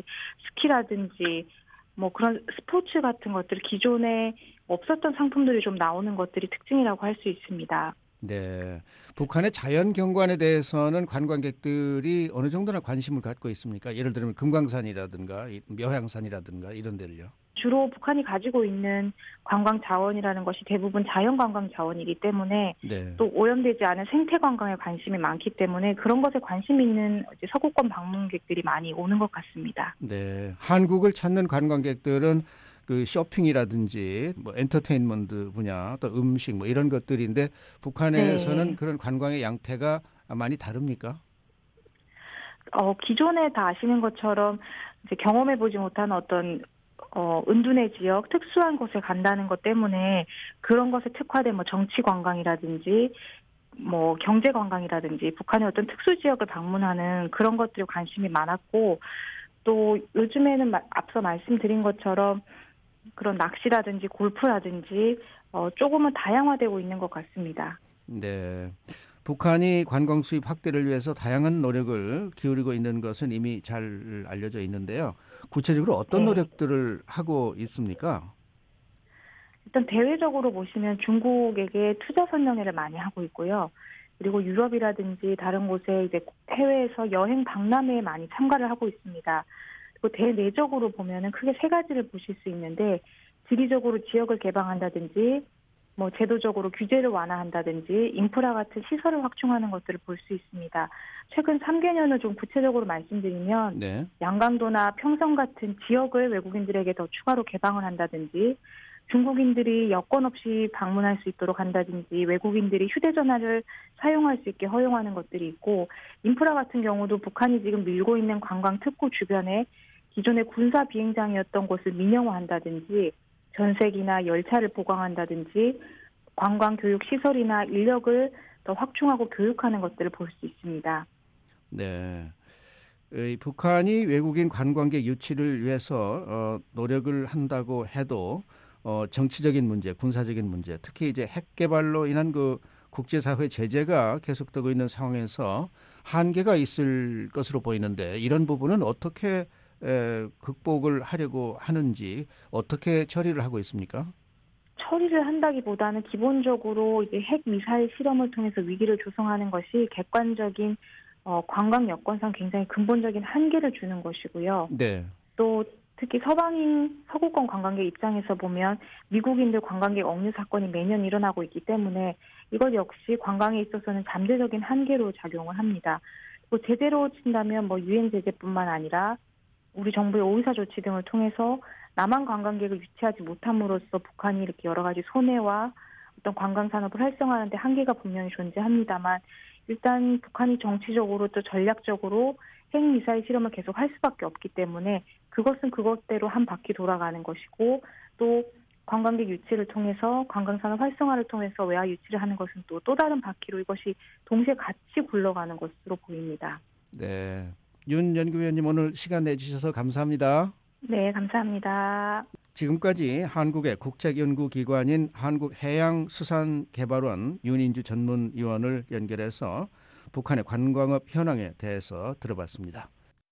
스키라든지 뭐 그런 스포츠 같은 것들 기존에 없었던 상품들이 좀 나오는 것들이 특징이라고 할 수 있습니다. 네, 북한의 자연 경관에 대해서는 관광객들이 어느 정도나 관심을 갖고 있습니까? 예를 들면 금강산이라든가 묘향산이라든가 이런 데를요. 주로 북한이 가지고 있는 관광 자원이라는 것이 대부분 자연 관광 자원이기 때문에 네. 또 오염되지 않은 생태 관광에 관심이 많기 때문에 그런 것에 관심 있는 이제 서구권 방문객들이 많이 오는 것 같습니다. 네, 한국을 찾는 관광객들은 그 쇼핑이라든지 뭐 엔터테인먼트 분야 또 음식 뭐 이런 것들인데 북한에서는 네. 그런 관광의 양태가 많이 다릅니까? 어, 기존에 다 아시는 것처럼 이제 경험해 보지 못한 어떤 어, 은둔의 지역, 특수한 곳에 간다는 것 때문에 그런 것에 특화된 뭐 정치 관광이라든지 뭐 경제 관광이라든지 북한의 어떤 특수 지역을 방문하는 그런 것들에 관심이 많았고 또 요즘에는 마, 앞서 말씀드린 것처럼 그런 낚시라든지 골프라든지 어, 조금은 다양화되고 있는 것 같습니다. 네. 북한이 관광 수입 확대를 위해서 다양한 노력을 기울이고 있는 것은 이미 잘 알려져 있는데요. 구체적으로 어떤 네. 노력들을 하고 있습니까? 일단 대외적으로 보시면 중국에게 투자 선영회를 많이 하고 있고요. 그리고 유럽이라든지 다른 곳에 이제 해외에서 여행 박람회에 많이 참가를 하고 있습니다. 그리고 대내적으로 보면은 크게 세 가지를 보실 수 있는데 지리적으로 지역을 개방한다든지 뭐 제도적으로 규제를 완화한다든지 인프라 같은 시설을 확충하는 것들을 볼 수 있습니다. 최근 삼 개년을 좀 구체적으로 말씀드리면 네. 양강도나 평성 같은 지역을 외국인들에게 더 추가로 개방을 한다든지 중국인들이 여권 없이 방문할 수 있도록 한다든지 외국인들이 휴대전화를 사용할 수 있게 허용하는 것들이 있고 인프라 같은 경우도 북한이 지금 밀고 있는 관광 특구 주변에 기존의 군사 비행장이었던 곳을 민영화한다든지 전세기나 열차를 보강한다든지 관광 교육 시설이나 인력을 더 확충하고 교육하는 것들을 볼 수 있습니다. 네. 이 북한이 외국인 관광객 유치를 위해서 어, 노력을 한다고 해도 어, 정치적인 문제, 군사적인 문제, 특히 이제 핵 개발로 인한 그 국제사회 제재가 계속되고 있는 상황에서 한계가 있을 것으로 보이는데 이런 부분은 어떻게 에, 극복을 하려고 하는지 어떻게 처리를 하고 있습니까? 처리를 한다기보다는 기본적으로 이제 핵 미사일 실험을 통해서 위기를 조성하는 것이 객관적인 어, 관광 여건상 굉장히 근본적인 한계를 주는 것이고요. 네. 또 특히 서방인 서구권 관광객 입장에서 보면 미국인들 관광객 억류 사건이 매년 일어나고 있기 때문에 이것 역시 관광에 있어서는 잠재적인 한계로 작용을 합니다. 또 제재로 친다면 뭐 유엔 제재뿐만 아니라 우리 정부의 오이사 조치 등을 통해서 남한 관광객을 유치하지 못함으로써 북한이 이렇게 여러 가지 손해와 어떤 관광 산업을 활성화하는 데 한계가 분명히 존재합니다만 일단 북한이 정치적으로 또 전략적으로 핵미사일 실험을 계속 할 수밖에 없기 때문에 그것은 그것대로 한 바퀴 돌아가는 것이고 또 관광객 유치를 통해서 관광산업 활성화를 통해서 외화 유치를 하는 것은 또, 또 다른 바퀴로 이것이 동시에 같이 굴러가는 것으로 보입니다. 네. 윤 연구위원님 오늘 시간 내주셔서 감사합니다. 네, 감사합니다. 지금까지 한국의 국책연구기관인 한국해양수산개발원 윤인주 전문위원을 연결해서 북한의 관광업 현황에 대해서 들어봤습니다.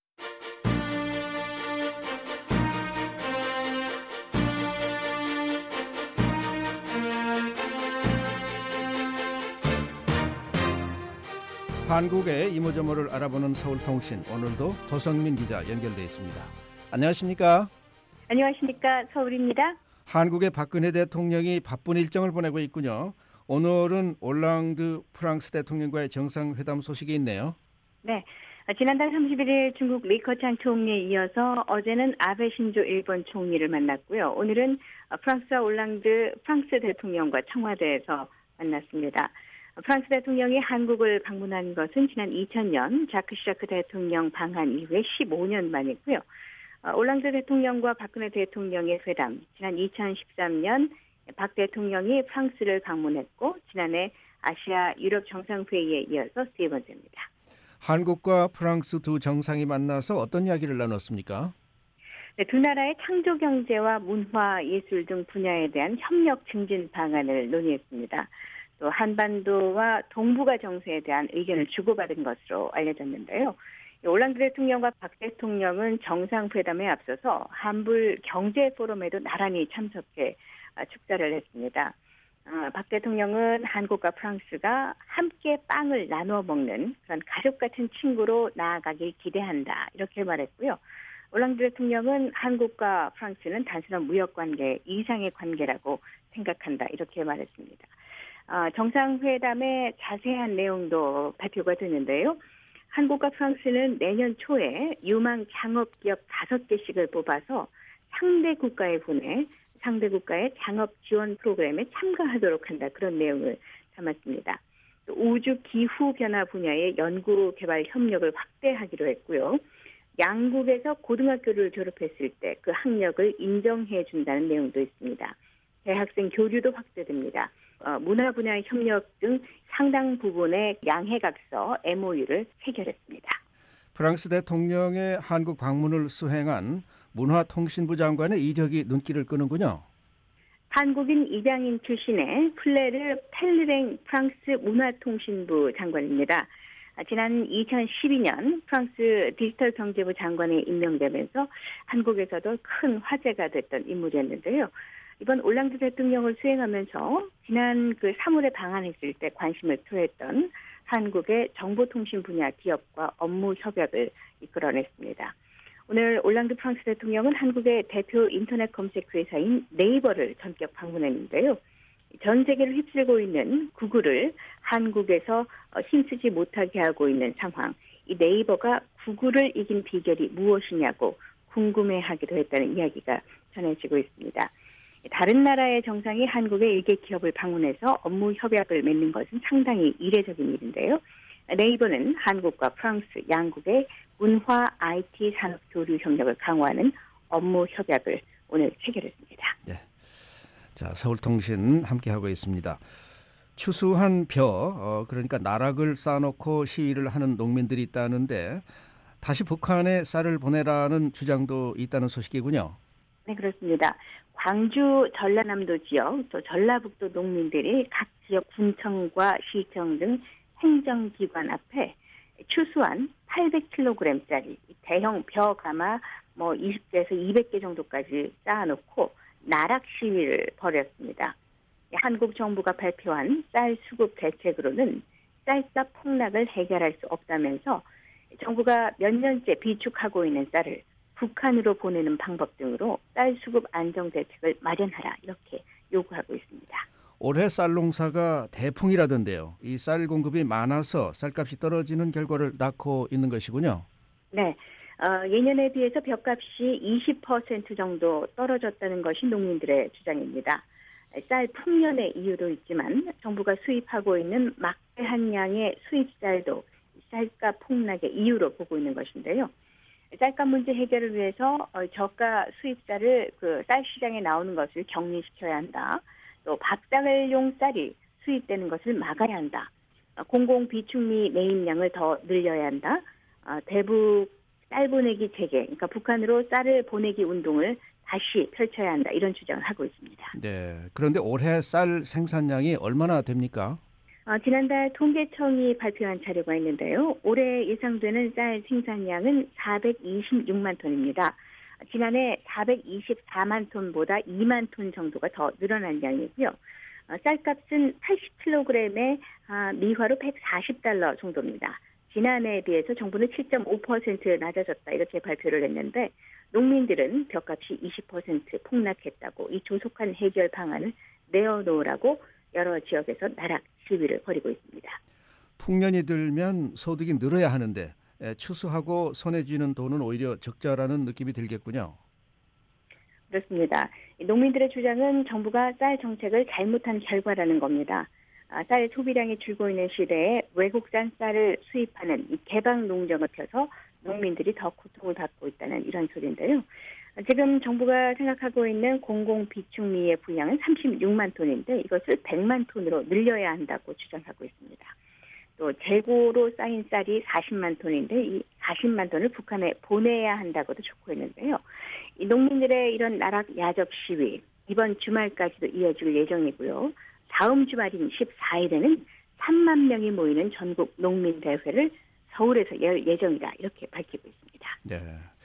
한국의 이모저모를 알아보는 서울통신, 오늘도 도성민 기자 연결돼 있습니다. 안녕하십니까? 안녕하십니까? 서울입니다. 한국의 박근혜 대통령이 바쁜 일정을 보내고 있군요. 오늘은 올랑드 프랑스 대통령과의 정상회담 소식이 있네요. 네. 지난달 삼십일일 중국 리커창 총리에 이어서 어제는 아베 신조 일본 총리를 만났고요. 오늘은 프랑스와 올랑드 프랑스 대통령과 청와대에서 만났습니다. 프랑스 대통령이 한국을 방문한 것은 지난 이천년 자크 시라크 대통령 방한 이후에 십오년 만이고요. 올랑드 대통령과 박근혜 대통령의 회담, 지난 이천십삼년 박 대통령이 프랑스를 방문했고 지난해 아시아 유럽 정상회의에 이어서 세 번째입니다. 한국과 프랑스 두 정상이 만나서 어떤 이야기를 나눴습니까? 네, 두 나라의 창조 경제와 문화, 예술 등 분야에 대한 협력 증진 방안을 논의했습니다. 또 한반도와 동북아 정세에 대한 의견을 주고받은 것으로 알려졌는데요. 올랑드 대통령과 박 대통령은 정상회담에 앞서서 한불 경제 포럼에도 나란히 참석해 축사를 했습니다. 박 대통령은 한국과 프랑스가 함께 빵을 나눠 먹는 그런 가족 같은 친구로 나아가길 기대한다 이렇게 말했고요. 올랑드 대통령은 한국과 프랑스는 단순한 무역관계 이상의 관계라고 생각한다 이렇게 말했습니다. 정상회담의 자세한 내용도 발표가 됐는데요. 한국과 프랑스는 내년 초에 유망 창업기업 다섯 개씩을 뽑아서 상대 국가에 보내 상대 국가의 창업 지원 프로그램에 참가하도록 한다. 그런 내용을 담았습니다. 또 우주 기후 변화 분야의 연구 개발 협력을 확대하기로 했고요. 양국에서 고등학교를 졸업했을 때 그 학력을 인정해 준다는 내용도 있습니다. 대학생 교류도 확대됩니다. 어, 문화 분야의 협력 등 상당 부분의 양해각서 엠오유를 체결했습니다. 프랑스 대통령의 한국 방문을 수행한 문화통신부 장관의 이력이 눈길을 끄는군요. 한국인 입양인 출신의 플레르 펠르랭 프랑스 문화통신부 장관입니다. 지난 이천십이년 프랑스 디지털 경제부 장관에 임명되면서 한국에서도 큰 화제가 됐던 인물이었는데요. 이번 올랑드 대통령을 수행하면서 지난 그 삼월에 방한했을 때 관심을 표했던 한국의 정보통신 분야 기업과 업무 협약을 이끌어냈습니다. 오늘 올랑드 프랑스 대통령은 한국의 대표 인터넷 검색 회사인 네이버를 전격 방문했는데요. 전 세계를 휩쓸고 있는 구글을 한국에서 힘쓰지 못하게 하고 있는 상황. 이 네이버가 구글을 이긴 비결이 무엇이냐고 궁금해하기도 했다는 이야기가 전해지고 있습니다. 다른 나라의 정상이 한국의 일개 기업을 방문해서 업무 협약을 맺는 것은 상당히 이례적인 일인데요. 네이버는 한국과 프랑스 양국의 문화 아이티 산업 교류 협력을 강화하는 업무 협약을 오늘 체결했습니다. 네. 자, 서울통신 함께하고 있습니다. 추수한 벼, 어, 그러니까 나락을 쌓아놓고 시위를 하는 농민들이 있다는데 다시 북한에 쌀을 보내라는 주장도 있다는 소식이군요. 네, 그렇습니다. 광주 전라남도 지역, 또 전라북도 농민들이 각 지역 군청과 시청 등 행정기관 앞에 추수한 팔백 킬로그램짜리 대형 벼 가마 뭐 이십 개에서 이백 개 정도까지 쌓아놓고 나락 시위를 벌였습니다. 한국 정부가 발표한 쌀 수급 대책으로는 쌀값 폭락을 해결할 수 없다면서 정부가 몇 년째 비축하고 있는 쌀을 북한으로 보내는 방법 등으로 쌀 수급 안정 대책을 마련하라 이렇게 요구하고 있습니다. 올해 쌀 농사가 대풍이라던데요. 이 쌀 공급이 많아서 쌀값이 떨어지는 결과를 낳고 있는 것이군요. 네. 어, 예년에 비해서 벼값이 이십 퍼센트 정도 떨어졌다는 것이 농민들의 주장입니다. 쌀 풍년의 이유도 있지만 정부가 수입하고 있는 막대한 양의 수입쌀도 쌀값 폭락의 이유로 보고 있는 것인데요. 쌀값 문제 해결을 위해서 저가 수입쌀을 그 쌀 시장에 나오는 것을 격리시켜야 한다. 또 밥상을용 쌀이 수입되는 것을 막아야 한다. 공공 비축미 매입량을 더 늘려야 한다. 대북 쌀 보내기 체계, 그러니까 북한으로 쌀을 보내기 운동을 다시 펼쳐야 한다. 이런 주장을 하고 있습니다. 네. 그런데 올해 쌀 생산량이 얼마나 됩니까? 어, 지난달 통계청이 발표한 자료가 있는데요. 올해 예상되는 쌀 생산량은 사백이십육만 톤입니다. 지난해 사백이십사만 톤보다 이만 톤 정도가 더 늘어난 양이고요. 어, 쌀값은 팔십 킬로그램에 아, 미화로 백사십 달러 정도입니다. 지난해에 비해서 정부는 칠 점 오 퍼센트 낮아졌다 이렇게 발표를 했는데 농민들은 벼값이 이십 퍼센트 폭락했다고 이 조속한 해결 방안을 내어놓으라고 여러 지역에서 나락 시위를 벌이고 있습니다. 풍년이 들면 소득이 늘어야 하는데 추수하고 손에 쥐는 돈은 오히려 적자라는 느낌이 들겠군요. 그렇습니다. 농민들의 주장은 정부가 쌀 정책을 잘못한 결과라는 겁니다. 쌀 소비량이 줄고 있는 시대에 외국산 쌀을 수입하는 이 개방 농정을 펴서 농민들이 더 고통을 받고 있다는 이런 소리인데요. 지금 정부가 생각하고 있는 공공 비축미의 분량은 삼십육만 톤인데 이것을 백만 톤으로 늘려야 한다고 주장하고 있습니다. 또 재고로 쌓인 쌀이 사십만 톤인데 이 사십만 톤을 북한에 보내야 한다고도 촉구했는데요. 이 농민들의 이런 나락 야적 시위 이번 주말까지도 이어질 예정이고요. 다음 주말인 십사 일에는 삼만 명이 모이는 전국 농민대회를 서울에서 열 예정이다 이렇게 밝히고 있습니다. 네.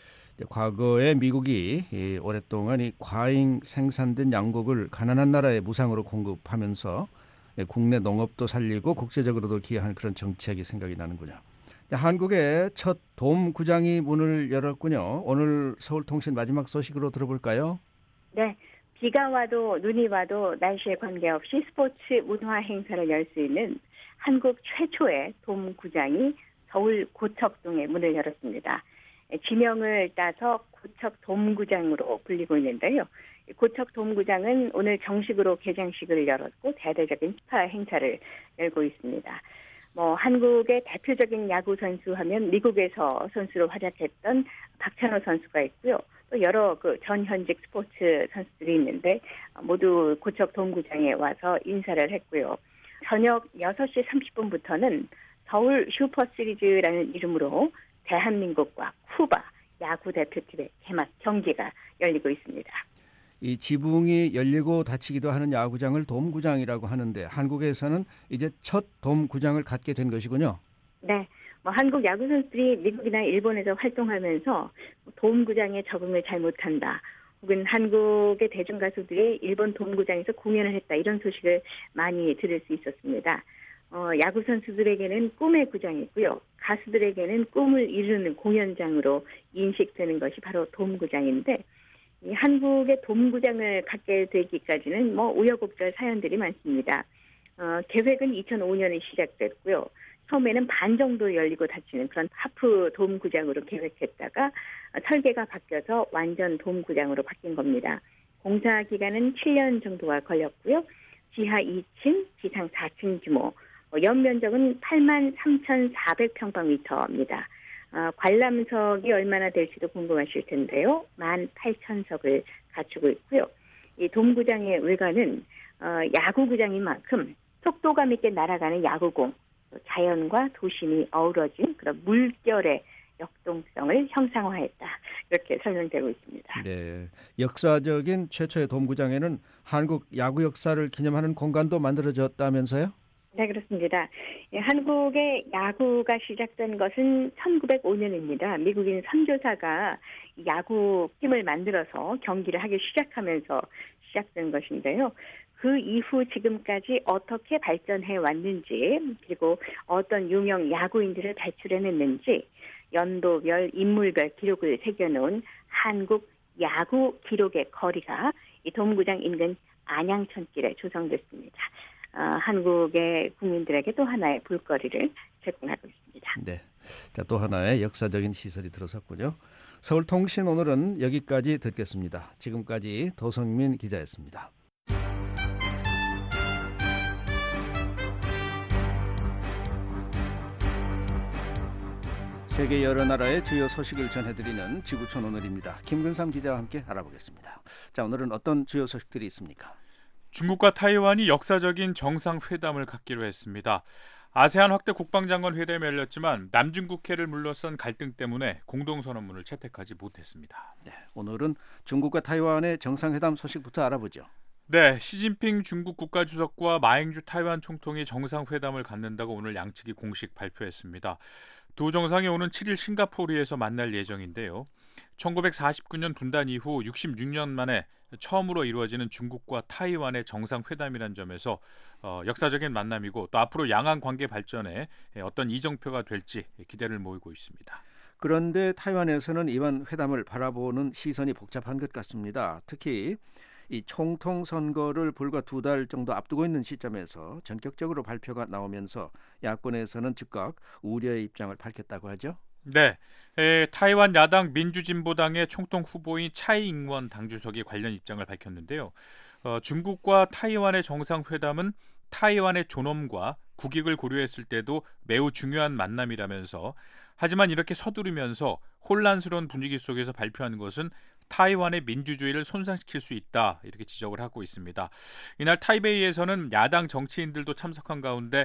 과거에 미국이 오랫동안 이 과잉 생산된 양곡을 가난한 나라에 무상으로 공급하면서 국내 농업도 살리고 국제적으로도 기여한 그런 정책이 생각이 나는군요. 한국의 첫 돔 구장이 문을 열었군요. 오늘 서울통신 마지막 소식으로 들어볼까요? 네. 비가 와도 눈이 와도 날씨에 관계없이 스포츠 문화 행사를 열 수 있는 한국 최초의 돔 구장이 서울 고척동에 문을 열었습니다. 지명을 따서 고척 돔구장으로 불리고 있는데요. 고척 돔구장은 오늘 정식으로 개장식을 열었고 대대적인 스파 행사를 열고 있습니다. 뭐 한국의 대표적인 야구 선수 하면 미국에서 선수로 활약했던 박찬호 선수가 있고요. 또 여러 그 전현직 스포츠 선수들이 있는데 모두 고척 돔구장에 와서 인사를 했고요. 저녁 여섯 시 삼십 분부터는 서울 슈퍼시리즈라는 이름으로 대한민국과 쿠바 야구 대표팀의 개막 경기가 열리고 있습니다. 이 지붕이 열리고 닫히기도 하는 야구장을 돔구장이라고 하는데 한국에서는 이제 첫 돔구장을 갖게 된 것이군요. 네. 뭐 한국 야구 선수들이 미국이나 일본에서 활동하면서 돔구장에 적응을 잘못한다. 혹은 한국의 대중 가수들이 일본 돔구장에서 공연을 했다. 이런 소식을 많이 들을 수 있었습니다. 어, 야구 선수들에게는 꿈의 구장이고요. 가수들에게는 꿈을 이루는 공연장으로 인식되는 것이 바로 돔구장인데 이 한국의 돔구장을 갖게 되기까지는 뭐 우여곡절 사연들이 많습니다. 어, 계획은 이천오 년에 시작됐고요. 처음에는 반 정도 열리고 닫히는 그런 하프 돔구장으로 계획했다가 설계가 바뀌어서 완전 돔구장으로 바뀐 겁니다. 공사 기간은 칠 년 정도가 걸렸고요. 지하 이 층, 지상 사 층 규모, 연면적은 팔만 삼천사백 평방미터입니다. 어, 관람석이 얼마나 될지도 궁금하실 텐데요. 만 팔천 석을 갖추고 있고요. 이 돔구장의 외관은 어, 야구구장인 만큼 속도감 있게 날아가는 야구공, 자연과 도심이 어우러진 그런 물결의 역동성을 형상화했다. 이렇게 설명되고 있습니다. 네, 역사적인 최초의 돔구장에는 한국 야구 역사를 기념하는 공간도 만들어졌다면서요? 네, 그렇습니다. 예, 한국의 야구가 시작된 것은 천구백오 년입니다. 미국인 선교사가 야구 팀을 만들어서 경기를 하기 시작하면서 시작된 것인데요. 그 이후 지금까지 어떻게 발전해 왔는지, 그리고 어떤 유명 야구인들을 발출해냈는지 연도별, 인물별 기록을 새겨놓은 한국 야구 기록의 거리가 이 돔구장 인근 안양천길에 조성됐습니다. 어, 한국의 국민들에게 또 하나의 볼거리를 제공하고 있습니다. 네, 자, 또 하나의 역사적인 시설이 들어섰군요. 서울통신 오늘은 여기까지 듣겠습니다. 지금까지 도성민 기자였습니다. 세계 여러 나라의 주요 소식을 전해드리는 지구촌 오늘입니다. 김근삼 기자와 함께 알아보겠습니다. 자, 오늘은 어떤 주요 소식들이 있습니까? 중국과 타이완이 역사적인 정상회담을 갖기로 했습니다. 아세안 확대 국방장관 회담이 열렸지만 남중국해를 물러선 갈등 때문에 공동선언문을 채택하지 못했습니다. 네, 오늘은 중국과 타이완의 정상회담 소식부터 알아보죠. 네, 시진핑 중국 국가주석과 마행주 타이완 총통이 정상회담을 갖는다고 오늘 양측이 공식 발표했습니다. 두 정상이 오는 칠 일 싱가포르에서 만날 예정인데요. 천구백사십구 년 분단 이후 육십육 년 만에 처음으로 이루어지는 중국과 타이완의 정상회담이라는 점에서 어, 역사적인 만남이고 또 앞으로 양안 관계 발전에 어떤 이정표가 될지 기대를 모으고 있습니다. 그런데 타이완에서는 이번 회담을 바라보는 시선이 복잡한 것 같습니다. 특히 이 총통 선거를 불과 두 달 정도 앞두고 있는 시점에서 전격적으로 발표가 나오면서 야권에서는 즉각 우려의 입장을 밝혔다고 하죠. 네, 에, 타이완 야당 민주진보당의 총통 후보인 차이잉원 당주석이 관련 입장을 밝혔는데요. 어, 중국과 타이완의 정상회담은 타이완의 존엄과 국익을 고려했을 때도 매우 중요한 만남이라면서 하지만 이렇게 서두르면서 혼란스러운 분위기 속에서 발표한 것은 타이완의 민주주의를 손상시킬 수 있다 이렇게 지적을 하고 있습니다. 이날 타이베이에서는 야당 정치인들도 참석한 가운데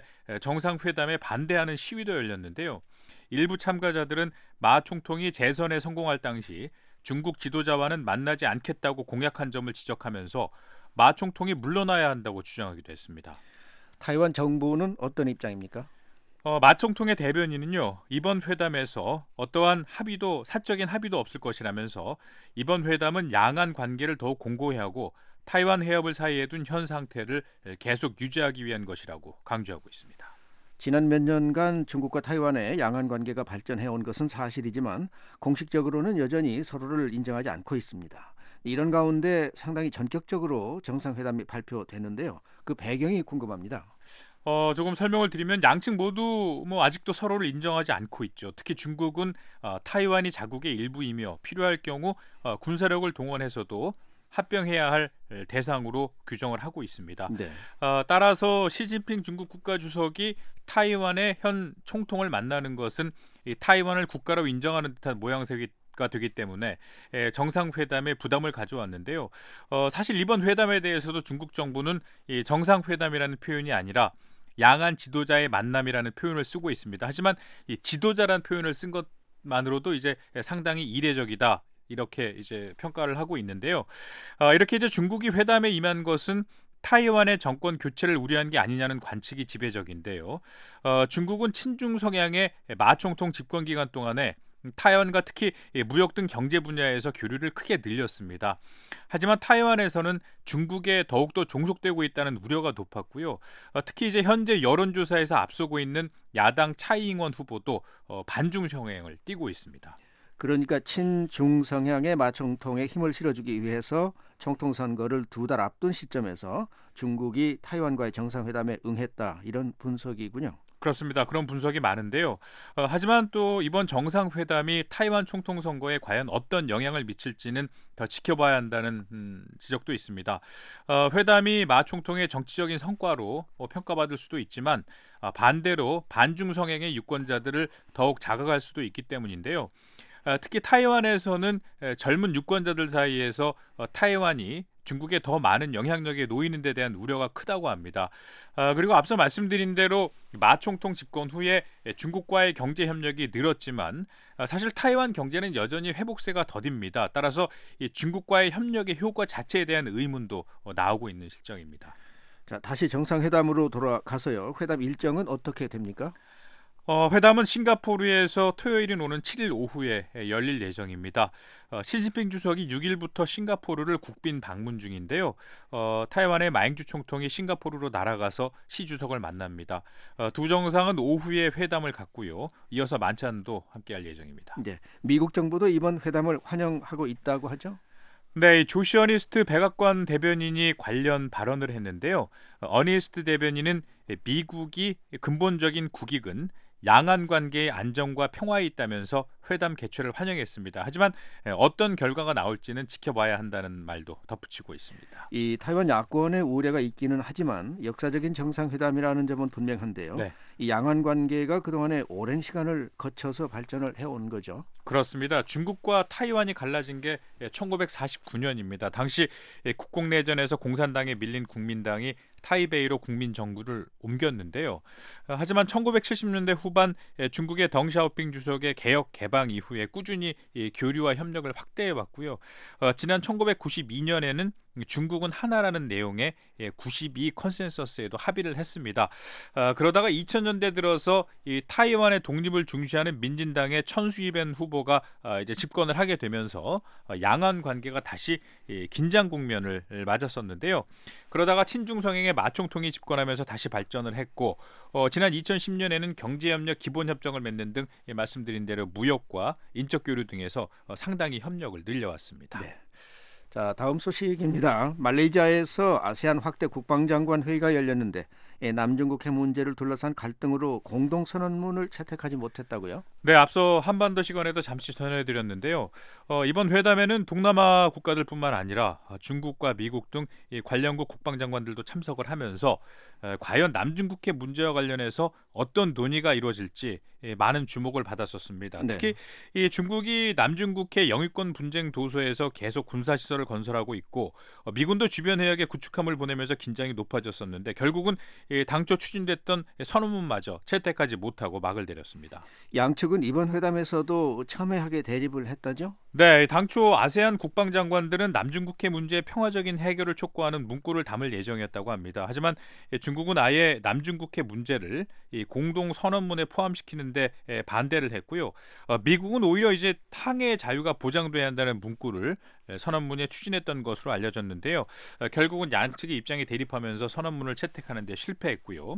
정상회담에 반대하는 시위도 열렸는데요. 일부 참가자들은 마 총통이 재선에 성공할 당시 중국 지도자와는 만나지 않겠다고 공약한 점을 지적하면서 마 총통이 물러나야 한다고 주장하기도 했습니다. 타이완 정부는 어떤 입장입니까? 어, 마 총통의 대변인은요, 이번 회담에서 어떠한 합의도 사적인 합의도 없을 것이라면서 이번 회담은 양안 관계를 더욱 공고히 하고 타이완 해협을 사이에 둔 현 상태를 계속 유지하기 위한 것이라고 강조하고 있습니다. 지난 몇 년간 중국과 타이완의 양안 관계가 발전해온 것은 사실이지만 공식적으로는 여전히 서로를 인정하지 않고 있습니다. 이런 가운데 상당히 전격적으로 정상회담이 발표됐는데요. 그 배경이 궁금합니다. 어, 조금 설명을 드리면 양측 모두 뭐 아직도 서로를 인정하지 않고 있죠. 특히 중국은 어, 타이완이 자국의 일부이며 필요할 경우 어, 군사력을 동원해서도 합병해야 할 대상으로 규정을 하고 있습니다. 네. 어, 따라서 시진핑 중국 국가주석이 타이완의 현 총통을 만나는 것은 이 타이완을 국가로 인정하는 듯한 모양새가 되기 때문에 에, 정상회담에 부담을 가져왔는데요. 어, 사실 이번 회담에 대해서도 중국 정부는 이 정상회담이라는 표현이 아니라 양안 지도자의 만남이라는 표현을 쓰고 있습니다. 하지만 이 지도자라는 표현을 쓴 것만으로도 이제 상당히 이례적이다. 이렇게 이제 평가를 하고 있는데요. 어, 이렇게 이제 중국이 회담에 임한 것은 타이완의 정권 교체를 우려한 게 아니냐는 관측이 지배적인데요. 어, 중국은 친중 성향의 마 총통 집권 기간 동안에 타이완과 특히 무역 등 경제 분야에서 교류를 크게 늘렸습니다. 하지만 타이완에서는 중국에 더욱더 종속되고 있다는 우려가 높았고요. 특히 이제 현재 여론조사에서 앞서고 있는 야당 차이잉원 후보도 반중 성향을 띠고 있습니다. 그러니까 친중 성향의 마총통에 힘을 실어주기 위해서 총통 선거를 두 달 앞둔 시점에서 중국이 타이완과의 정상회담에 응했다 이런 분석이군요. 그렇습니다. 그런 분석이 많은데요. 어, 하지만 또 이번 정상회담이 타이완 총통 선거에 과연 어떤 영향을 미칠지는 더 지켜봐야 한다는 음, 지적도 있습니다. 어, 회담이 마 총통의 정치적인 성과로 어, 평가받을 수도 있지만 어, 반대로 반중 성향의 유권자들을 더욱 자극할 수도 있기 때문인데요. 어, 특히 타이완에서는 에, 젊은 유권자들 사이에서 어, 타이완이 중국에 더 많은 영향력에 놓이는 데 대한 우려가 크다고 합니다. 아, 그리고 앞서 말씀드린 대로 마 총통 집권 후에 중국과의 경제 협력이 늘었지만 아, 사실 타이완 경제는 여전히 회복세가 더딥니다. 따라서 이 중국과의 협력의 효과 자체에 대한 의문도 어, 나오고 있는 실정입니다. 자, 다시 정상회담으로 돌아가서요. 회담 일정은 어떻게 됩니까? 어, 회담은 싱가포르에서 토요일인 오는 칠 일 오후에 열릴 예정입니다. 어, 시진핑 주석이 육 일부터 싱가포르를 국빈 방문 중인데요. 어, 타이완의 마잉주 총통이 싱가포르로 날아가서 시 주석을 만납니다. 어, 두 정상은 오후에 회담을 갖고요. 이어서 만찬도 함께할 예정입니다. 네, 미국 정부도 이번 회담을 환영하고 있다고 하죠? 네, 조시어니스트 백악관 대변인이 관련 발언을 했는데요. 어니스트 대변인은 미국이 근본적인 국익은 양안 관계의 안정과 평화에 있다면서 회담 개최를 환영했습니다. 하지만 어떤 결과가 나올지는 지켜봐야 한다는 말도 덧붙이고 있습니다. 이 타이완 야권의 우려가 있기는 하지만 역사적인 정상회담이라는 점은 분명한데요. 네. 이 양안 관계가 그동안에 오랜 시간을 거쳐서 발전을 해온 거죠. 그렇습니다. 중국과 타이완이 갈라진 게 천구백사십구 년입니다. 당시 국공내전에서 공산당에 밀린 국민당이 타이베이로 국민정부를 옮겼는데요. 하지만 천구백칠십 년대 후반 중국의 덩샤오핑 주석의 개혁 개방 이후에 꾸준히 교류와 협력을 확대해왔고요. 지난 천구백구십이 년에는 중국은 하나라는 내용의 구십이 컨센서스에도 합의를 했습니다. 그러다가 이천 년대 들어서 이 타이완의 독립을 중시하는 민진당의 천수이벤 후보가 이제 집권을 하게 되면서 양안 관계가 다시 긴장 국면을 맞았었는데요. 그러다가 친중 성향의 마 총통이 집권하면서 다시 발전을 했고 어, 지난 이천십 년에는 경제협력 기본협정을 맺는 등 말씀드린 대로 무역과 인적 교류 등에서 상당히 협력을 늘려왔습니다. 네. 자, 다음 소식입니다. 말레이시아에서 아세안 확대 국방장관 회의가 열렸는데 남중국 핵 문제를 둘러싼 갈등으로 공동선언문을 채택하지 못했다고요? 네, 앞서 한반도 시간에도 잠시 전해드렸는데요. 어, 이번 회담에는 동남아 국가들뿐만 아니라 중국과 미국 등 이 관련국 국방장관들도 참석을 하면서 에, 과연 남중국 핵 문제와 관련해서 어떤 논의가 이루어질지 예, 많은 주목을 받았었습니다. 네. 특히 이 중국이 남중국 핵 영유권 분쟁 도소에서 계속 군사시설을 건설하고 있고 어, 미군도 주변 해역에 구축함을 보내면서 긴장이 높아졌었는데 결국은 예, 당초 추진됐던 선언문마저 채택하지 못하고 막을 내렸습니다. 양측은 이번 회담에서도 첨예하게 대립을 했다죠? 네, 당초 아세안 국방장관들은 남중국 핵 문제의 평화적인 해결을 촉구하는 문구를 담을 예정이었다고 합니다. 하지만 중국은 아예 남중국 핵 문제를 이 공동 선언문에 포함시키는데 반대를 했고요. 미국은 오히려 이제 항해의 자유가 보장돼야 한다는 문구를 선언문에 추진했던 것으로 알려졌는데요. 결국은 양측의 입장이 대립하면서 선언문을 채택하는 데 실패했고요.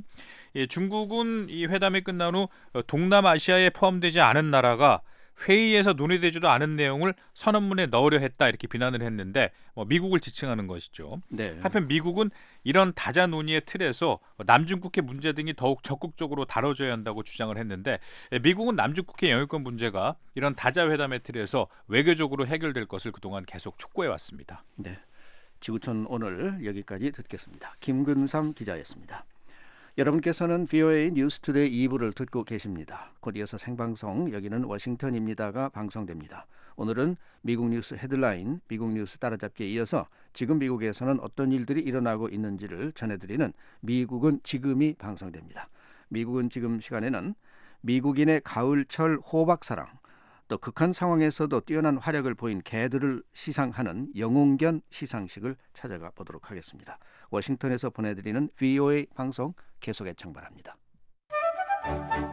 중국은 이 회담이 끝난 후 동남아시아에 포함되지 않은 나라가 회의에서 논의되지도 않은 내용을 선언문에 넣으려 했다 이렇게 비난을 했는데 뭐 미국을 지칭하는 것이죠. 네. 한편 미국은 이런 다자 논의의 틀에서 남중국해 문제 등이 더욱 적극적으로 다뤄져야 한다고 주장을 했는데 미국은 남중국해 영유권 문제가 이런 다자 회담의 틀에서 외교적으로 해결될 것을 그동안 계속 촉구해 왔습니다. 네, 지구촌 오늘 여기까지 듣겠습니다. 김근삼 기자였습니다. 여러분께서는 브이오에이 뉴스투데이 이 부를 듣고 계십니다. 곧 이어서 생방송 여기는 워싱턴입니다가 방송됩니다. 오늘은 미국 뉴스 헤드라인, 미국 뉴스 따라잡기에 이어서 지금 미국에서는 어떤 일들이 일어나고 있는지를 전해드리는 미국은 지금이 방송됩니다. 미국은 지금 시간에는 미국인의 가을철 호박사랑, 또 극한 상황에서도 뛰어난 활약을 보인 개들을 시상하는 영웅견 시상식을 찾아가 보도록 하겠습니다. 워싱턴에서 보내드리는 브이오에이 방송 계속 애청 바랍니다.